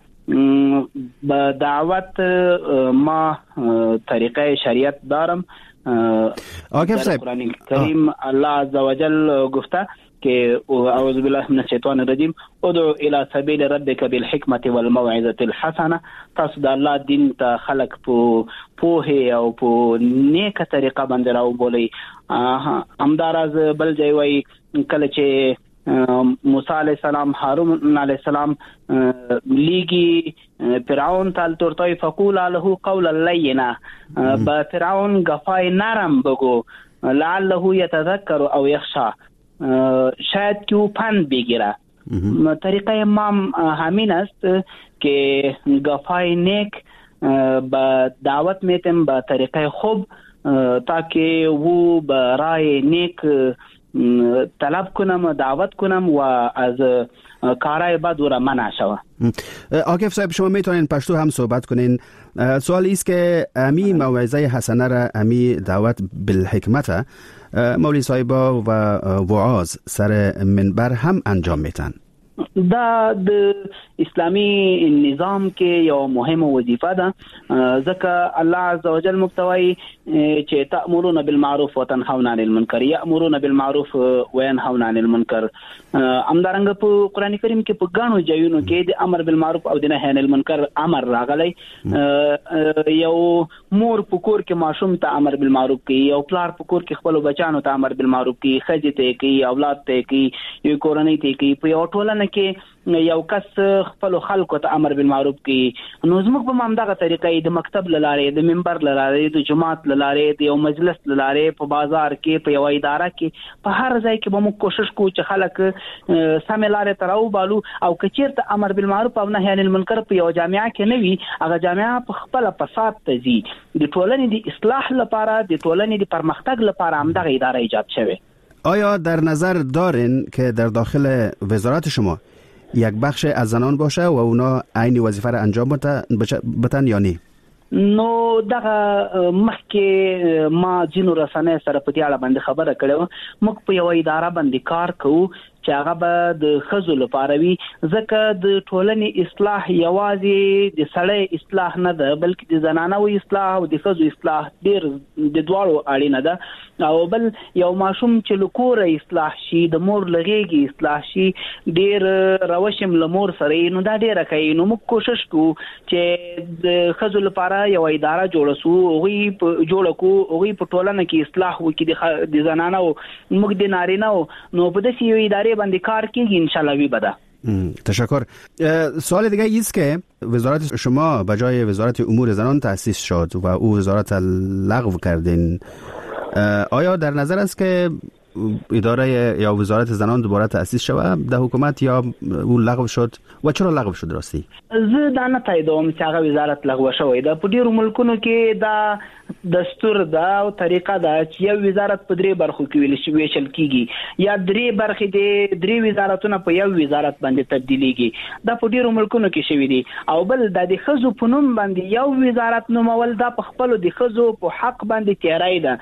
با دعوت ما طریقه شریعت دارم. آقای در قرآن کریم الله عزوجل گفته که اعوذ بالله من الشیطان الرجیم ادعو الى سبیل ربک بالحکمت والموعظه الحسنه. تاسو د الله دین ته خلق په او په نیکه طریقه باندې راوبولئ. همداراز بل ځای وایي کله چې موسی علیه السلام هارون علیه السلام لیگی فرعون تال تورتای فقول له قولا لینا، با فرعون گفای نرم بگو لعله یتذکر او یخشى، شاید که او پند بگیره. طریقه ما همین است که گفای نیک با دعوت میتیم با طریقه خوب تاکه او با رای نیک طلب کنم و دعوت کنم و از کارهای بد او را منع شوه. آقای صاحب، شما میتونین پشتو هم صحبت کنین. سوال ایست که امی موعظه حسنه را، امی دعوت بالحکمت مولوی صاحبا و وعاظ سر منبر هم انجام میتن. دا د اسلامی نظام کې یو مهمه وظیفه ده، ځکه الله عزوجل مفتوی چې تأمرون بالمعروف وتنهون عن المنکر، یأمرون بالمعروف وینهون عن المنکر. همدارنګه په قرآن کریم کې په ګڼو ځایونو کې د امر بالمعروف او د نهي عن المنکر امر راغلی. یو مور په کور کې ماشوم ته امر بالمعروف کوي، یو پلار په کور کې خپل بچانو ته امر بالمعروف کوي، ښځې ته کوي، اولاد ته کوي، یو کورنۍ ته کوي. په یو ټولنه کې یو کس خپل خلکو ته امر بالمعروف کوي. نو زموږ په همدغه طریقې د مکتب لاره، د منبر لاره، د جماعت لاره، د یو مجلس لاره، په بازار کې، په یو اداره کې، په هر ځای کې به موږ کوشش کوو چې خلک سمې لارې ته راوبالو. او که چېرته امر بالمعروف او نهي عن المنکر په یو جامعه کې نه وي، هغه جامعه په خپله فساد ته ځي. د ټولنې د اصلاح لپاره، د ټولنې د پرمختګ لپاره همدغه اداره ایجاد شوه. آیا در نظر دارین که در داخل وزارت شما یک بخش از زنان باشه و اونا عین وظیفه را انجام بدن یا نه؟ نو دغه مخکې ما جنو رسنۍ سره په دې اړه باندې خبره کړې وه. موږ په یوه اداره باندې کار کوو چې هغه به د ښځو لپاره وي، ځکه د ټولنې اصلاح یوازې د سړی اصلاح نه ده، بلکې د زنانو اصلاح او د ښځو اصلاح ډېر د دواړو اړینه ده. او بل یو ماشوم چې له کوره اصلاح شي، د مور له غېږې اصلاح شي، ډېر روشم له مور سره نو دا ډېره کوي. نو موږ کوشش کوو چې د ښځو لپاره یو اداره جوړه سو، جوړه کو، هغوی په ټولنه کې اصلاح وکړي د زنانو، موږ د نارینه‌و. نو په داسې یو ادارې باندې کار کیږي انشالله وی بده. تشکر. سوال دیگه ایست که وزارت شما به جای وزارت امور زنان تأسیس شد و او وزارت لغو کردین. آیا در نظر است که اداره یا وزارت زنان دوباره تأسیس شود در حکومت یا او لغو شد و چرا لغو شد راستی؟ زه دا نه تاییدوم چې هغه وزارت لغو شوی ده. په ډیرو ملکونو کې دا دستور دا او طریقه دا چې یو وزارت په 3 برخو کې ویشل کیږي یا 3 برخې د 3 وزارتونو په یو وزارت باندې تبدیلیږي دا په ډیرو ملکونو کې شوی دی او بل د خزو په نوم باندې یو وزارت نومول دا په خپل د خزو په حق باندې تیاری ده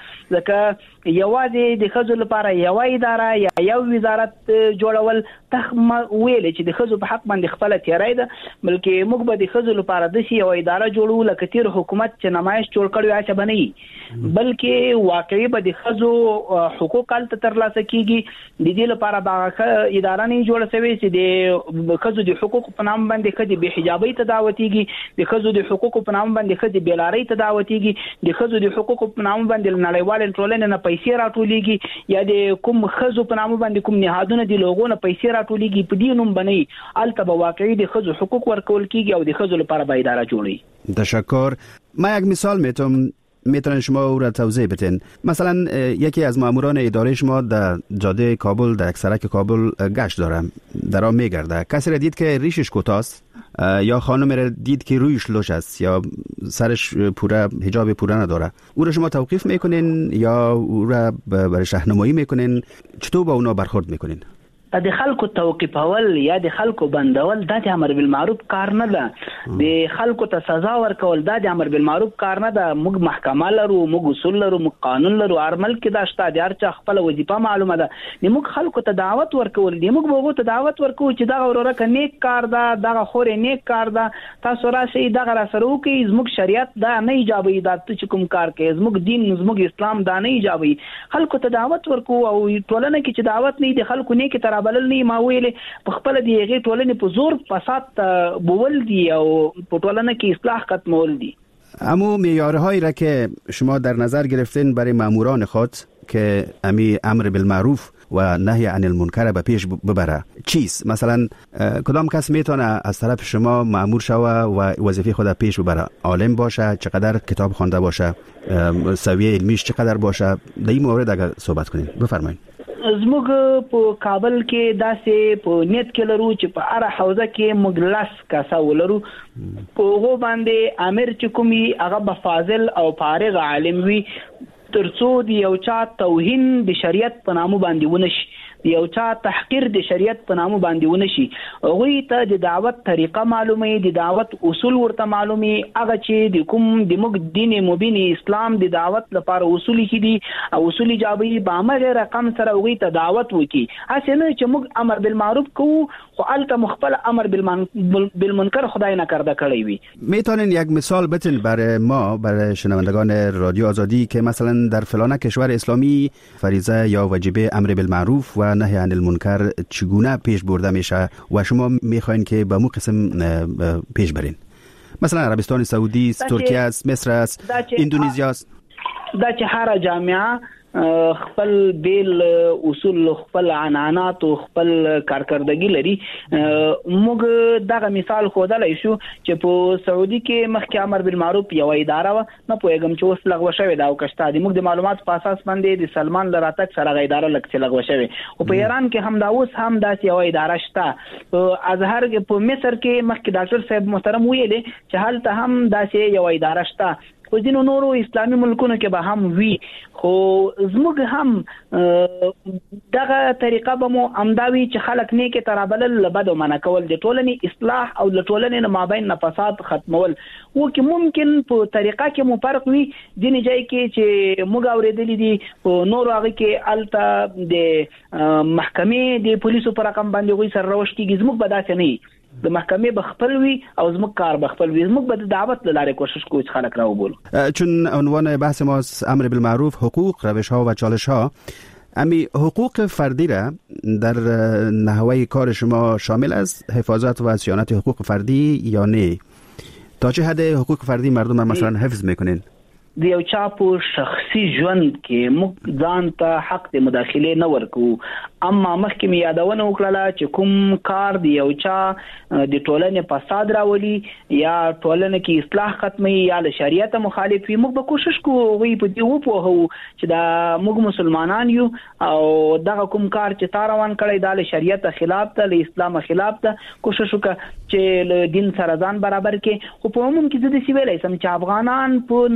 ځکه یوازې د خزو لپاره یو اداره یا یو وزارت جوړول تخم ویل چې د خزو په حق باندې خپل تیاری ده بلکې موږ به د خزو لپاره د یو اداره جوړو لکه تیر حکومت چې نمایش جوړ کړو یا څه بنئ بلکې واقعي به د خزو حقوق ترلاسه کیږي د دې لپاره دا اداره نه جوړه شوی چې د خزو د حقوق په نام باندې خدي به حجابي تداوتيږي د خزو د حقوق په نام باندې خدي بیلاری تداوتيږي د خزو د حقوق په نام باندې نړیوال ټولنې نه پیسې راټولېږي یا د کوم خزو په نام باندې کوم نهادونه د لوګو نه پیسې راټولېږي په دې نوم باندې البته واقعي د خزو حقوق ورکول کیږي او د خزو لپاره به اداره جوړي. تشکر. ما یک مثال میتونن شما او را توضیح بدین؟ مثلا یکی از ماموران اداره شما در جاده کابل در سرک کابل گشت داره در آن میگرده کسی را دید که ریشش کوتاست یا خانم را دید که رویش لوش است یا سرش پوره حجاب پوره نداره او را شما توقیف میکنین یا او را برای راهنمایی میکنین؟ چطور با اونا برخورد میکنین؟ د خلکو توقیفول یا د خلکو بندول د امر بالمعروف کار نه ده د خلکو ته سزا ورکول د امر بالمعروف کار نه ده موږ محکمه لرو موږ اصول لرو موږ قانون لرو ارمل کې دا شته د هر خپل وظیفه معلومه ده موږ خلکو ته دعوت ورکول دي موږ به ته دعوت ورکو چې دا وروره ک نیک کار ده دا خورې نیک کار ده تاسو راشي دا غره سره وکي زموږ شریعت دا نه ایجابي دا چې کوم کار کوي زموږ دین زموږ اسلام دا نه ایجابي خلکو ته دعوت ورکو او ټولنه کې چې دعوت نه دي خلکو نیک تر بلل نه ما ویلې په خپل دی هغه ټولنې په زور فساد بول دي او په ټولنه کې اصلاح ختمول دي. اما معیارهایی را که شما در نظر گرفتین برای ماموران خود که امی امر بالمعروف و نهی عن المنکر به پیش ببره چیست؟ مثلا کدام کس میتونه از طرف شما مامور شوه و وظیفه خود پیش ببره؟ عالم باشه، چقدر کتاب خوانده باشه، سویه علمیش چقدر باشه؟ در این مورد اگر صحبت کنین بفرمایید. زموږ په کابل کې داسې په نیت کې لرو چې په هر حوزه کې موږ لاس کاسه ولرو په هغه باندې امیر چې کومي هغه بفاضل او فارغ عالم وي ترڅو دی یو چا توهین د شریعت په نامو باندې ونشي یو چا تحقیر د شریعت په نامو باندې ونشي غوی ته د دعوت طریقه معلومه د دعوت اصول ورته معلومي هغه چې د کوم د موږ دین مبین اسلام د دعوت لپاره اصول دي او اصول ایجابي به امر رقم سره غوی ته دعوت وکي اسنه چې موږ امر بالمعروف کوو خو البته مخبل امر بالمنکر خدای نکرده کړی وي. میتونین یک مثال بتین برای ما برای شنوندگان رادیو آزادی که مثلا در فلان کشور اسلامی فریضه یا واجبه امر بالمعروف و نهی عن المنکر چگونه پیش برده میشه و شما میخواین که به مو قسم پیش برین؟ مثلا عربستان سعودی است، ترکیه است، مصر است، اندونزیا است. دا چې هر جامعه خپل بیل اصول خپل عنعنات او خپل کارکردګي لري موږ دغه مثال خودلای شو چې په سعودي کې مخکې امر بالمعروف یو اداره و نه پوهیږم چې اوس لغوه شوی دا او کشته دي موږ د معلومات په اساس باندې د سلمان لراتک سره اداره لکه لغوه شوی او په ایران کې هم دا اوس هم داسې یو اداره شته ازهر کې په مصر کې مخکې ډاکټر صاحب محترم ویلي چې هلته هم داسې یو اداره شته خو ځینو نورو اسلامي ملکونو کې به هم وي خو زموږ هم دغه طریقه به مو امداوي چې خلک نیک ترابلل لبدو منع کول د ټولنې اصلاح او د ټولنې نه مابین نه فساد ختمول و کې ممکن په طریقه کې مو فرق وي ځینې ځای کې چې موږ اورېدلې دي په نورو هغه کې الته د محکمې د پولیسو پر رقم باندې غوي سر روش کېږي زموږ به داسې نه د محکمې بخپل وي او زموږ کار بخپل وي زموږ به د دعوت لاره کوشش کوو چې خلک راوبولو. چون عنوان بحث ما امر بالمعروف حقوق روش ها و چالش ها امی حقوق فردی را در نحوه کار شما شامل است حفاظت و صیانت حقوق فردی یا نه؟ تا چه حد حقوق فردی مردم مثلا حفظ میکنین؟ د یو چا په شخصي ژوند کې موږ ځان ته حق د مداخله نه ورکو اما مخکې می یادونه وکړه چې کوم کار دی یو چا د ټولنې فساد راولي یا ټولنه کې اصلاح ختمي یا له شریعت مخالف وي موږ به کوشش کوو غوي په دې وپوهو چې دا موږ مسلمانان یو او دغه کوم کار چې تاروان کړی دا له شریعت خلاف ته له اسلام خلاف ته کوشش وکړه چې له دین سره ځان برابر کې خو په عموم کې د سی ویلای سم چې افغانان په نړۍ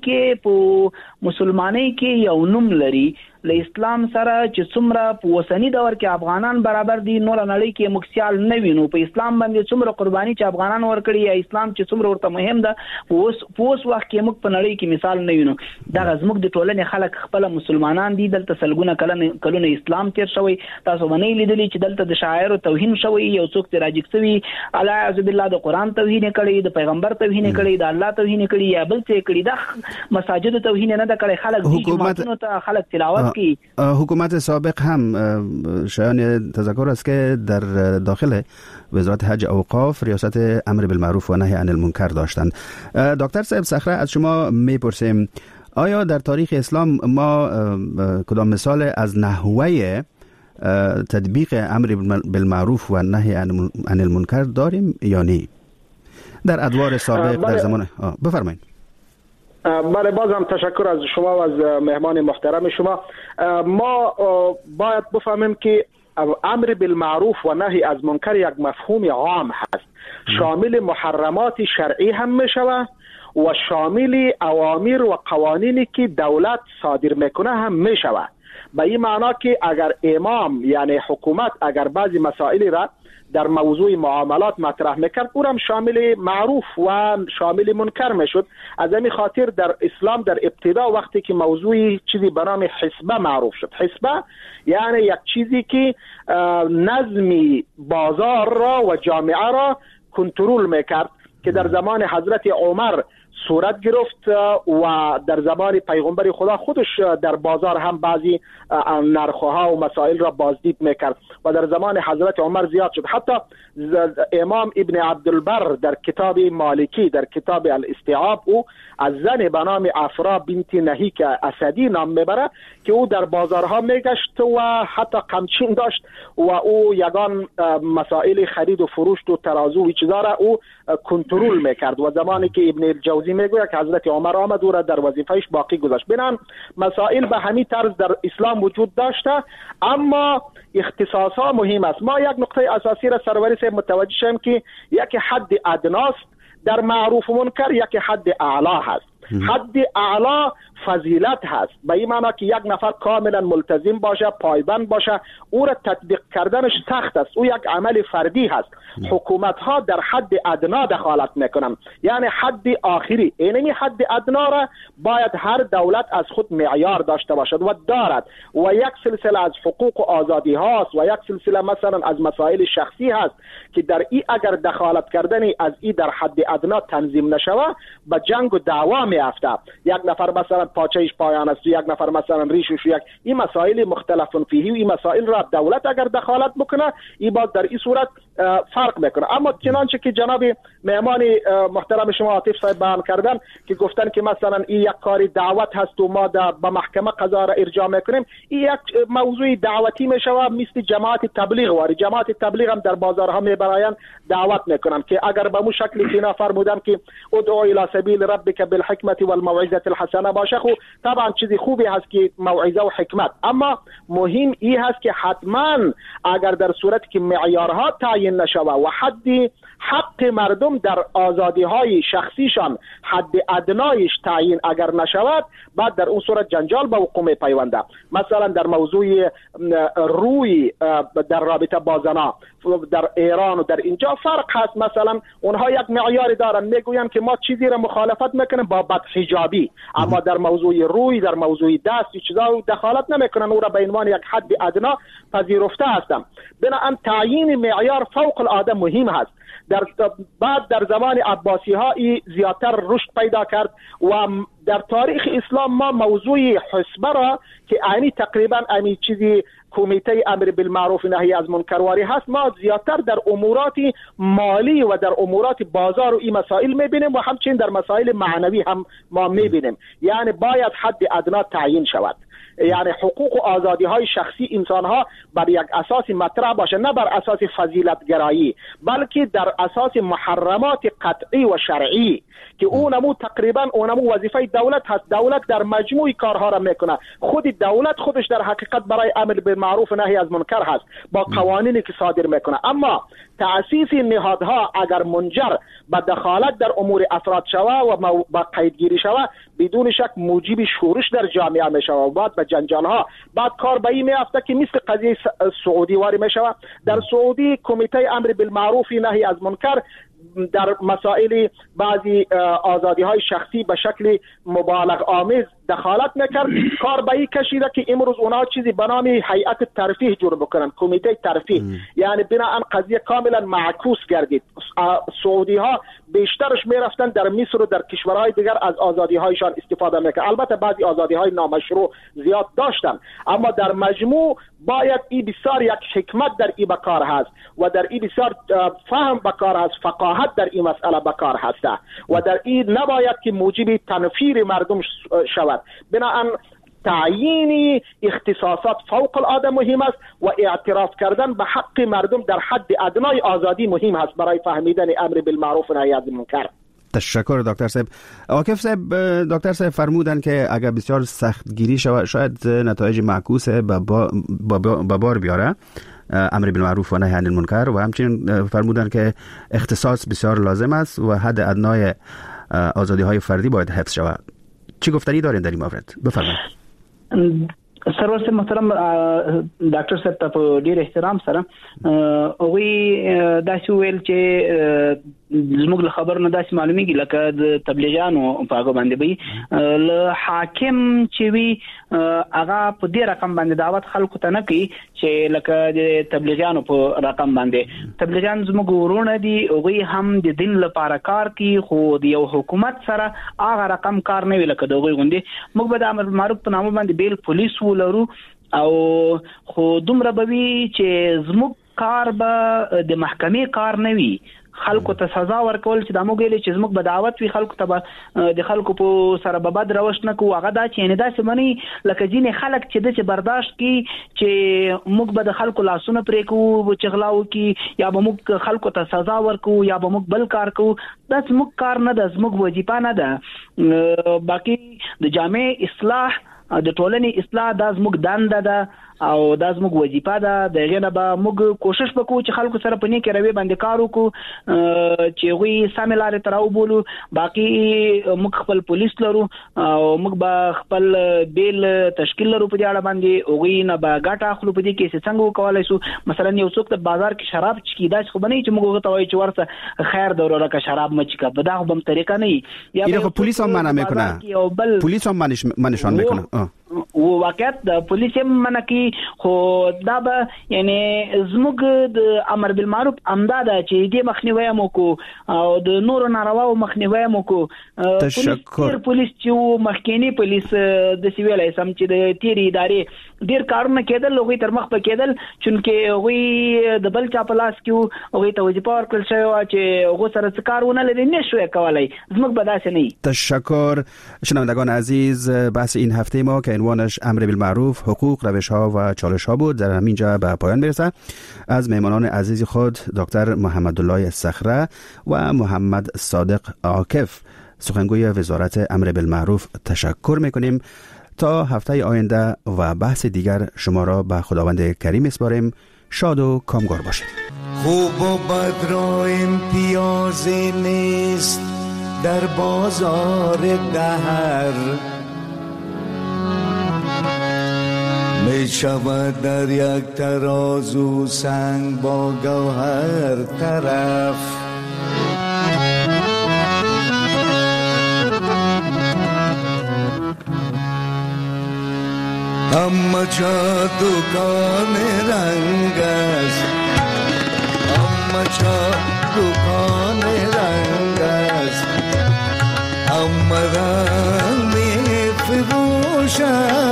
کې په مسلمانۍ کې یو نوم لري له اسلام سره چې څومره په وسنی دور کې افغانان برابر دي، نور نړۍ کې مکسیال نه وینو. په اسلام باندې څومره قرباني چې افغانان ورکړي یا اسلام چې څومره ورته مهم ده، په اوس وخت کې موږ په نړۍ کې مثال نه وینو. دا زموږ د ټولنې خلک خپل مسلمانان دي، دلته سلګونه کلونه اسلام تیر شوی. تاسو باندې لیدلی چې دلته د شاعر توهین شوی، یو څوک ته راجک شوی، الله عز بالله د قران توهین کړي، د پیغمبر توهین کړي، د الله توهین کړي، یا بل څه کړي. د مساجد توهین نه د کړي، خلک دي جماعتونو ته خلک تلاوت کوي. حکومت سابق هم شایان تذکر است که در داخل وزارت حج اوقاف ریاست امر بالمعروف و نهی عن المنکر داشتند. دکتر صاحب صخره، از شما میپرسیم آیا در تاریخ اسلام ما کدام مثال از نحوه تطبیق امر بالمعروف و نهی عن المنکر داریم یا نه در ادوار سابق در زمان؟ بفرمایید. بله، بازم تشکر از شما و از مهمان محترم شما. ما باید بفهمیم که امر بالمعروف و نهی از منکر یک مفهوم عام هست، شامل محرمات شرعی هم می شود و شامل اوامر و قوانینی که دولت صادر میکنه هم می شود. به این معنا که اگر امام یعنی حکومت اگر بعضی مسائلی را در موضوع معاملات مطرح میکرد، او هم شامل معروف و شامل منکر میشد. از همین خاطر در اسلام در ابتدا وقتی که موضوع چیزی به نام حسبه معروف شد، حسبه یعنی یک چیزی که نظمی بازار را و جامعه را کنترل میکرد، که در زمان حضرت عمر صورت گرفت و در زمان پیغمبر خدا خودش در بازار هم بعضی نرخ‌ها و مسائل را بازدید میکرد و در زمان حضرت عمر زیاد شد. حتی امام ابن عبدالبر در کتاب مالکی در کتاب الاستیعاب او از زن به نام افرا بنت نهیک اسدی نام میبره که او در بازارها میگشت و حتی قمچین داشت و او یگان مسائل خرید و فروش و ترازو و چیزا را او کنترل میکرد. و زمانی که ابن الجوزی میگوید که حضرت عمر آمد او را در وظیفهش باقی گذاشت. بنان مسائل به همین طرز در اسلام وجود داشته، اما اختصاصا مهم است. ما یک نقطه اساسی را سروری صاحب متوجه شیم که یک حد ادناست در معروف و منکر، یک حد اعلا هست. حد اعلا فضیلت هست، به این معنی که یک نفر کاملا ملتزم باشه، پایبند باشه، او را تطبیق کردنش سخت است، او یک عمل فردی هست. حکومت ها در حد ادنا دخالت میکنن، یعنی حد آخری. اینمی حد ادنا را باید هر دولت از خود معیار داشته باشد و دارد، و یک سلسله از حقوق و آزادی هاست و یک سلسله مثلا از مسائل شخصی هست که در ای اگر دخالت کردنی از ای در حد ادنا تنظیم نشوه به جنگ و دعوا میافته. یک نفر مثلا پاچهش پایان است، یک نفر مثلا ریشش، یک این مسائل مختلف فیهی و این مسائل را دولت اگر دخالت بکنه ای باز در این صورت فرق میکنه. اما چنانچه که جناب مهمان محترم شما عاطف صاحب بیان کردن که گفتن که مثلا این یک کاری دعوت هست و ما به محکمه قضا را ارجاع میکنیم، این یک موضوع دعوتی میشوه، مثل جماعت تبلیغ واری. جماعت تبلیغ هم در بازارها میبراین دعوت میکنن که اگر به مو شکلی که اینا فرمودن که ادعو الی سبیل ربک بالحکمت والموعظه الحسنه باشه، خو طبعا چیزی خوبی هست که موعظه و حکمت، اما مهم این هست که حتما اگر در صورت که معیارها تعیین نشوه و حق مردم در آزادی های شخصیشان حد ادنایش تعیین اگر نشود، بعد در اون صورت جنجال به وقوع میپیونده. مثلا در موضوع روی در رابطه با زنا در ایران و در اینجا فرق هست. مثلا اونها یک معیاری دارن، میگوین که ما چیزی را مخالفت میکنیم با بدحجابی، اما در موضوع روی، در موضوع دست چیزا دخالت نمیکنن، او را به عنوان یک حد ادنا پذیرفته هستند. بنابراین تعیین معیار فوق العاده مهم هست. بعد در زمان عباسی ها زیادتر رشد پیدا کرد و در تاریخ اسلام ما موضوع حسبه را که یعنی تقریبا همین چیزی کمیته امر بالمعروف نهی از منکرواری هست، ما زیادتر در امورات مالی و در امورات بازار و این مسائل میبینیم و همچنین در مسائل معنوی هم ما میبینیم. یعنی باید حد ادنا تعیین شود. یعنی حقوق و آزادی های شخصی انسان ها بر یک اساس مطرح باشه، نه بر اساس فضیلت گرایی، بلکه در اساس محرمات قطعی و شرعی که اونمو تقریبا اونمو وظیفه دولت هست. دولت در مجموع کارها را میکنه. خود دولت خودش در حقیقت برای امر بالمعروف و نهی از منکر هست با قوانینی که صادر میکنه. اما تأسیس نهادها اگر منجر به دخالت در امور افراد شوه و با قیدگیری شوه، بدون شک موجب شورش در جامعه میشوه و بعد به جنجال ها بعد کار به این میافته که مثل قضیه سعودی واری میشوه. در سعودی کمیته امر بالمعروف نهی از منکر در مسائل بعضی آزادی های شخصی به شکل مبالغ آمیز دخالت میکرد. کار به این کشیده که امروز اونا چیزی به نام هیئت ترفیه جور بکنن، کمیته ترفیه، یعنی بناهن قضیه کاملا معکوس گردید. سعودی ها بیشترش میرفتن در مصر و در کشورهای دیگر از آزادی هایشان استفاده میکرد. البته بعضی آزادی های نامشروع زیاد داشتن، اما در مجموع باید این بسیار یک حکمت در این بکار هست و در این بسیار فهم بکار هست، فقاهت در این مسئله بکار هست و در این نباید که موجب تنفیر مردم شود. بنابراین تعیین اختصاصات فوق العاده مهم است و اعتراف کردن به حق مردم در حد ادنای آزادی مهم است برای فهمیدن امر بالمعروف و نهی از منکر. تشکر دکتر صاحب. عاکف صاحب، دکتر صاحب فرمودن که اگر بسیار سخت گیری شود شاید نتایج معکوس به بار بیاره امر بالمعروف و نهی عن المنکر، و همچنین فرمودن که اختصاص بسیار لازم است و حد ادنای آزادی های فردی باید حفظ شود. چی گفتنی دارین در این مورد؟ بفرمایید. سرور محترم ډاکټر صاحب ته په ډیر احترام سره اوی داسې ویل چې زموږ له خبر نه داسې معلومیږي لکه د تبلیغیانو په هغه باندې به له حاکم چې وی هغه په دې رقم باندې دعوت خلکو ته نه کوي چې لکه د تبلیغیانو په رقم باندې. تبلیغیان زموږ ورونه دي، اوی هم د دین لپاره کار کوي، خو د یو حکومت سره هغه رقم کار نه وی لکه دوی غوندي. موږ به د امر معروف په نامه باندې بیل پولیس لرو او خو دومره به وي چې زموږ کار به د محکمې کار نه وي، خلکو ته سزا ورکول چې د موږ ویلې چې زموږ به دعوت وي خلکو ته به د خلکو په سره به بد روش نه کوو. هغه دا چې یعنې داسې مني لکه ځینې خلک چې د چې برداشت کړي چې موږ به د خلکو لاسونه پرې کوو چې غلا وکړي یا به موږ خلکو ته سزا ورکوو یا به موږ بل کار کوو. دا زموږ کار نه ده، زموږ وظیفه نه ده. باقي د جامع اصلاح د ټولنې اصلاح دا زموږ دنده ده او دا زموږ وظیفه ده. دغه نه به موږ کوشش وکړو چې خلکو سره په نیکه روي باندې کار وکړو چې هغوی سمې لارې ته راوبولو. باقي موږ خپل پولیس لرو او موږ به خپل بیل تشکیل لرو په دې اړه باندې. هغوی نه به ګټه اخلو په دې کې چې څنګه وکولای شو. مثلا یو څوک د بازار کې شراب چکي، داسې خو به نه وي چې موږ هغه ته وایو چې ورسه خیر ده ورکه شراب مه چکه، به دا خو به هم طریقه نه وي. اینو خو پولیس هم منع میکنه، پولیس هم منعشان میکنه و واقعیت د پولیس هم منع کوي. خو دا به یعنی زموږ د امر بالمعروف امداده چې دې مخنیوي مو کو او د نورو نارواو مخنیوي مو کو. پولیس چې مخکینی پولیس د سیویل سم چې د تیری ادارې ډیر کارونه کېدل، هغوی تر مخ په کېدل چونکه هغوی د بل چا په لاس کې هغوی ته وظیفه ورکړل شوې چې هغو سره څه کار ونه لري، نشوی کولی. زموږ به داسې نه وي. تشکر. شنوندگان عزیز، بحث این هفته ما که عنوانش امر بالمعروف، حقوق، روش‌ها و چالش‌ها بود در همینجا به پایان میرسه. از مهمانان عزیز خود دکتر محمدالله صخره و محمد صادق عاکف سخنگوی وزارت امر بالمعروف تشکر میکنیم. تا هفته آینده و بحث دیگر شما را به خداوند کریم اسپاریم. شاد و کامگار باشید. خوب و بد را امتیازی نیست در بازار دهر، می شود در یک ترازو سنگ با گوهر طرف. اما جا دکان رنگ است، اما جا دکان رنگ است، اما رنگ می فروشد،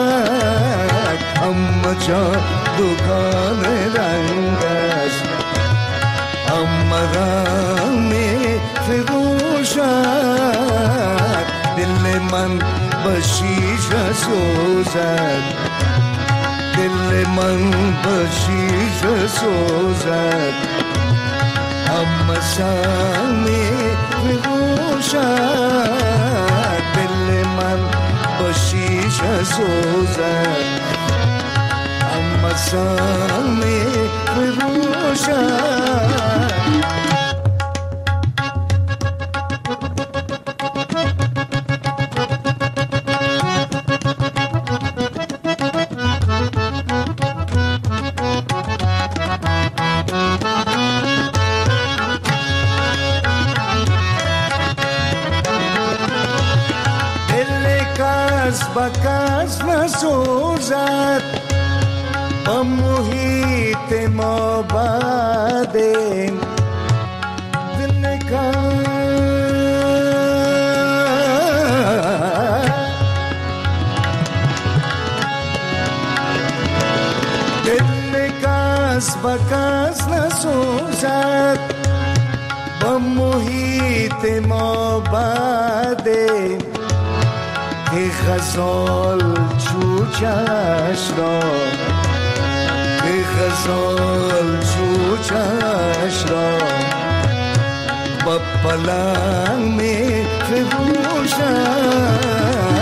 اما جا دکان رنگ است، اما رنگ می فروشد. دل من بشیشه سوزد دل من بشیشه سوزد اما سامی بگوشد دل من بشیشه سوزد اما سامی بگوشد بکس نسوزد با محیط ما بعدیم دل کس بکس نسوزد با محیط ما بعدیم ای غزال چوچش را ای غزال چوچش را با پلنگ می فروشد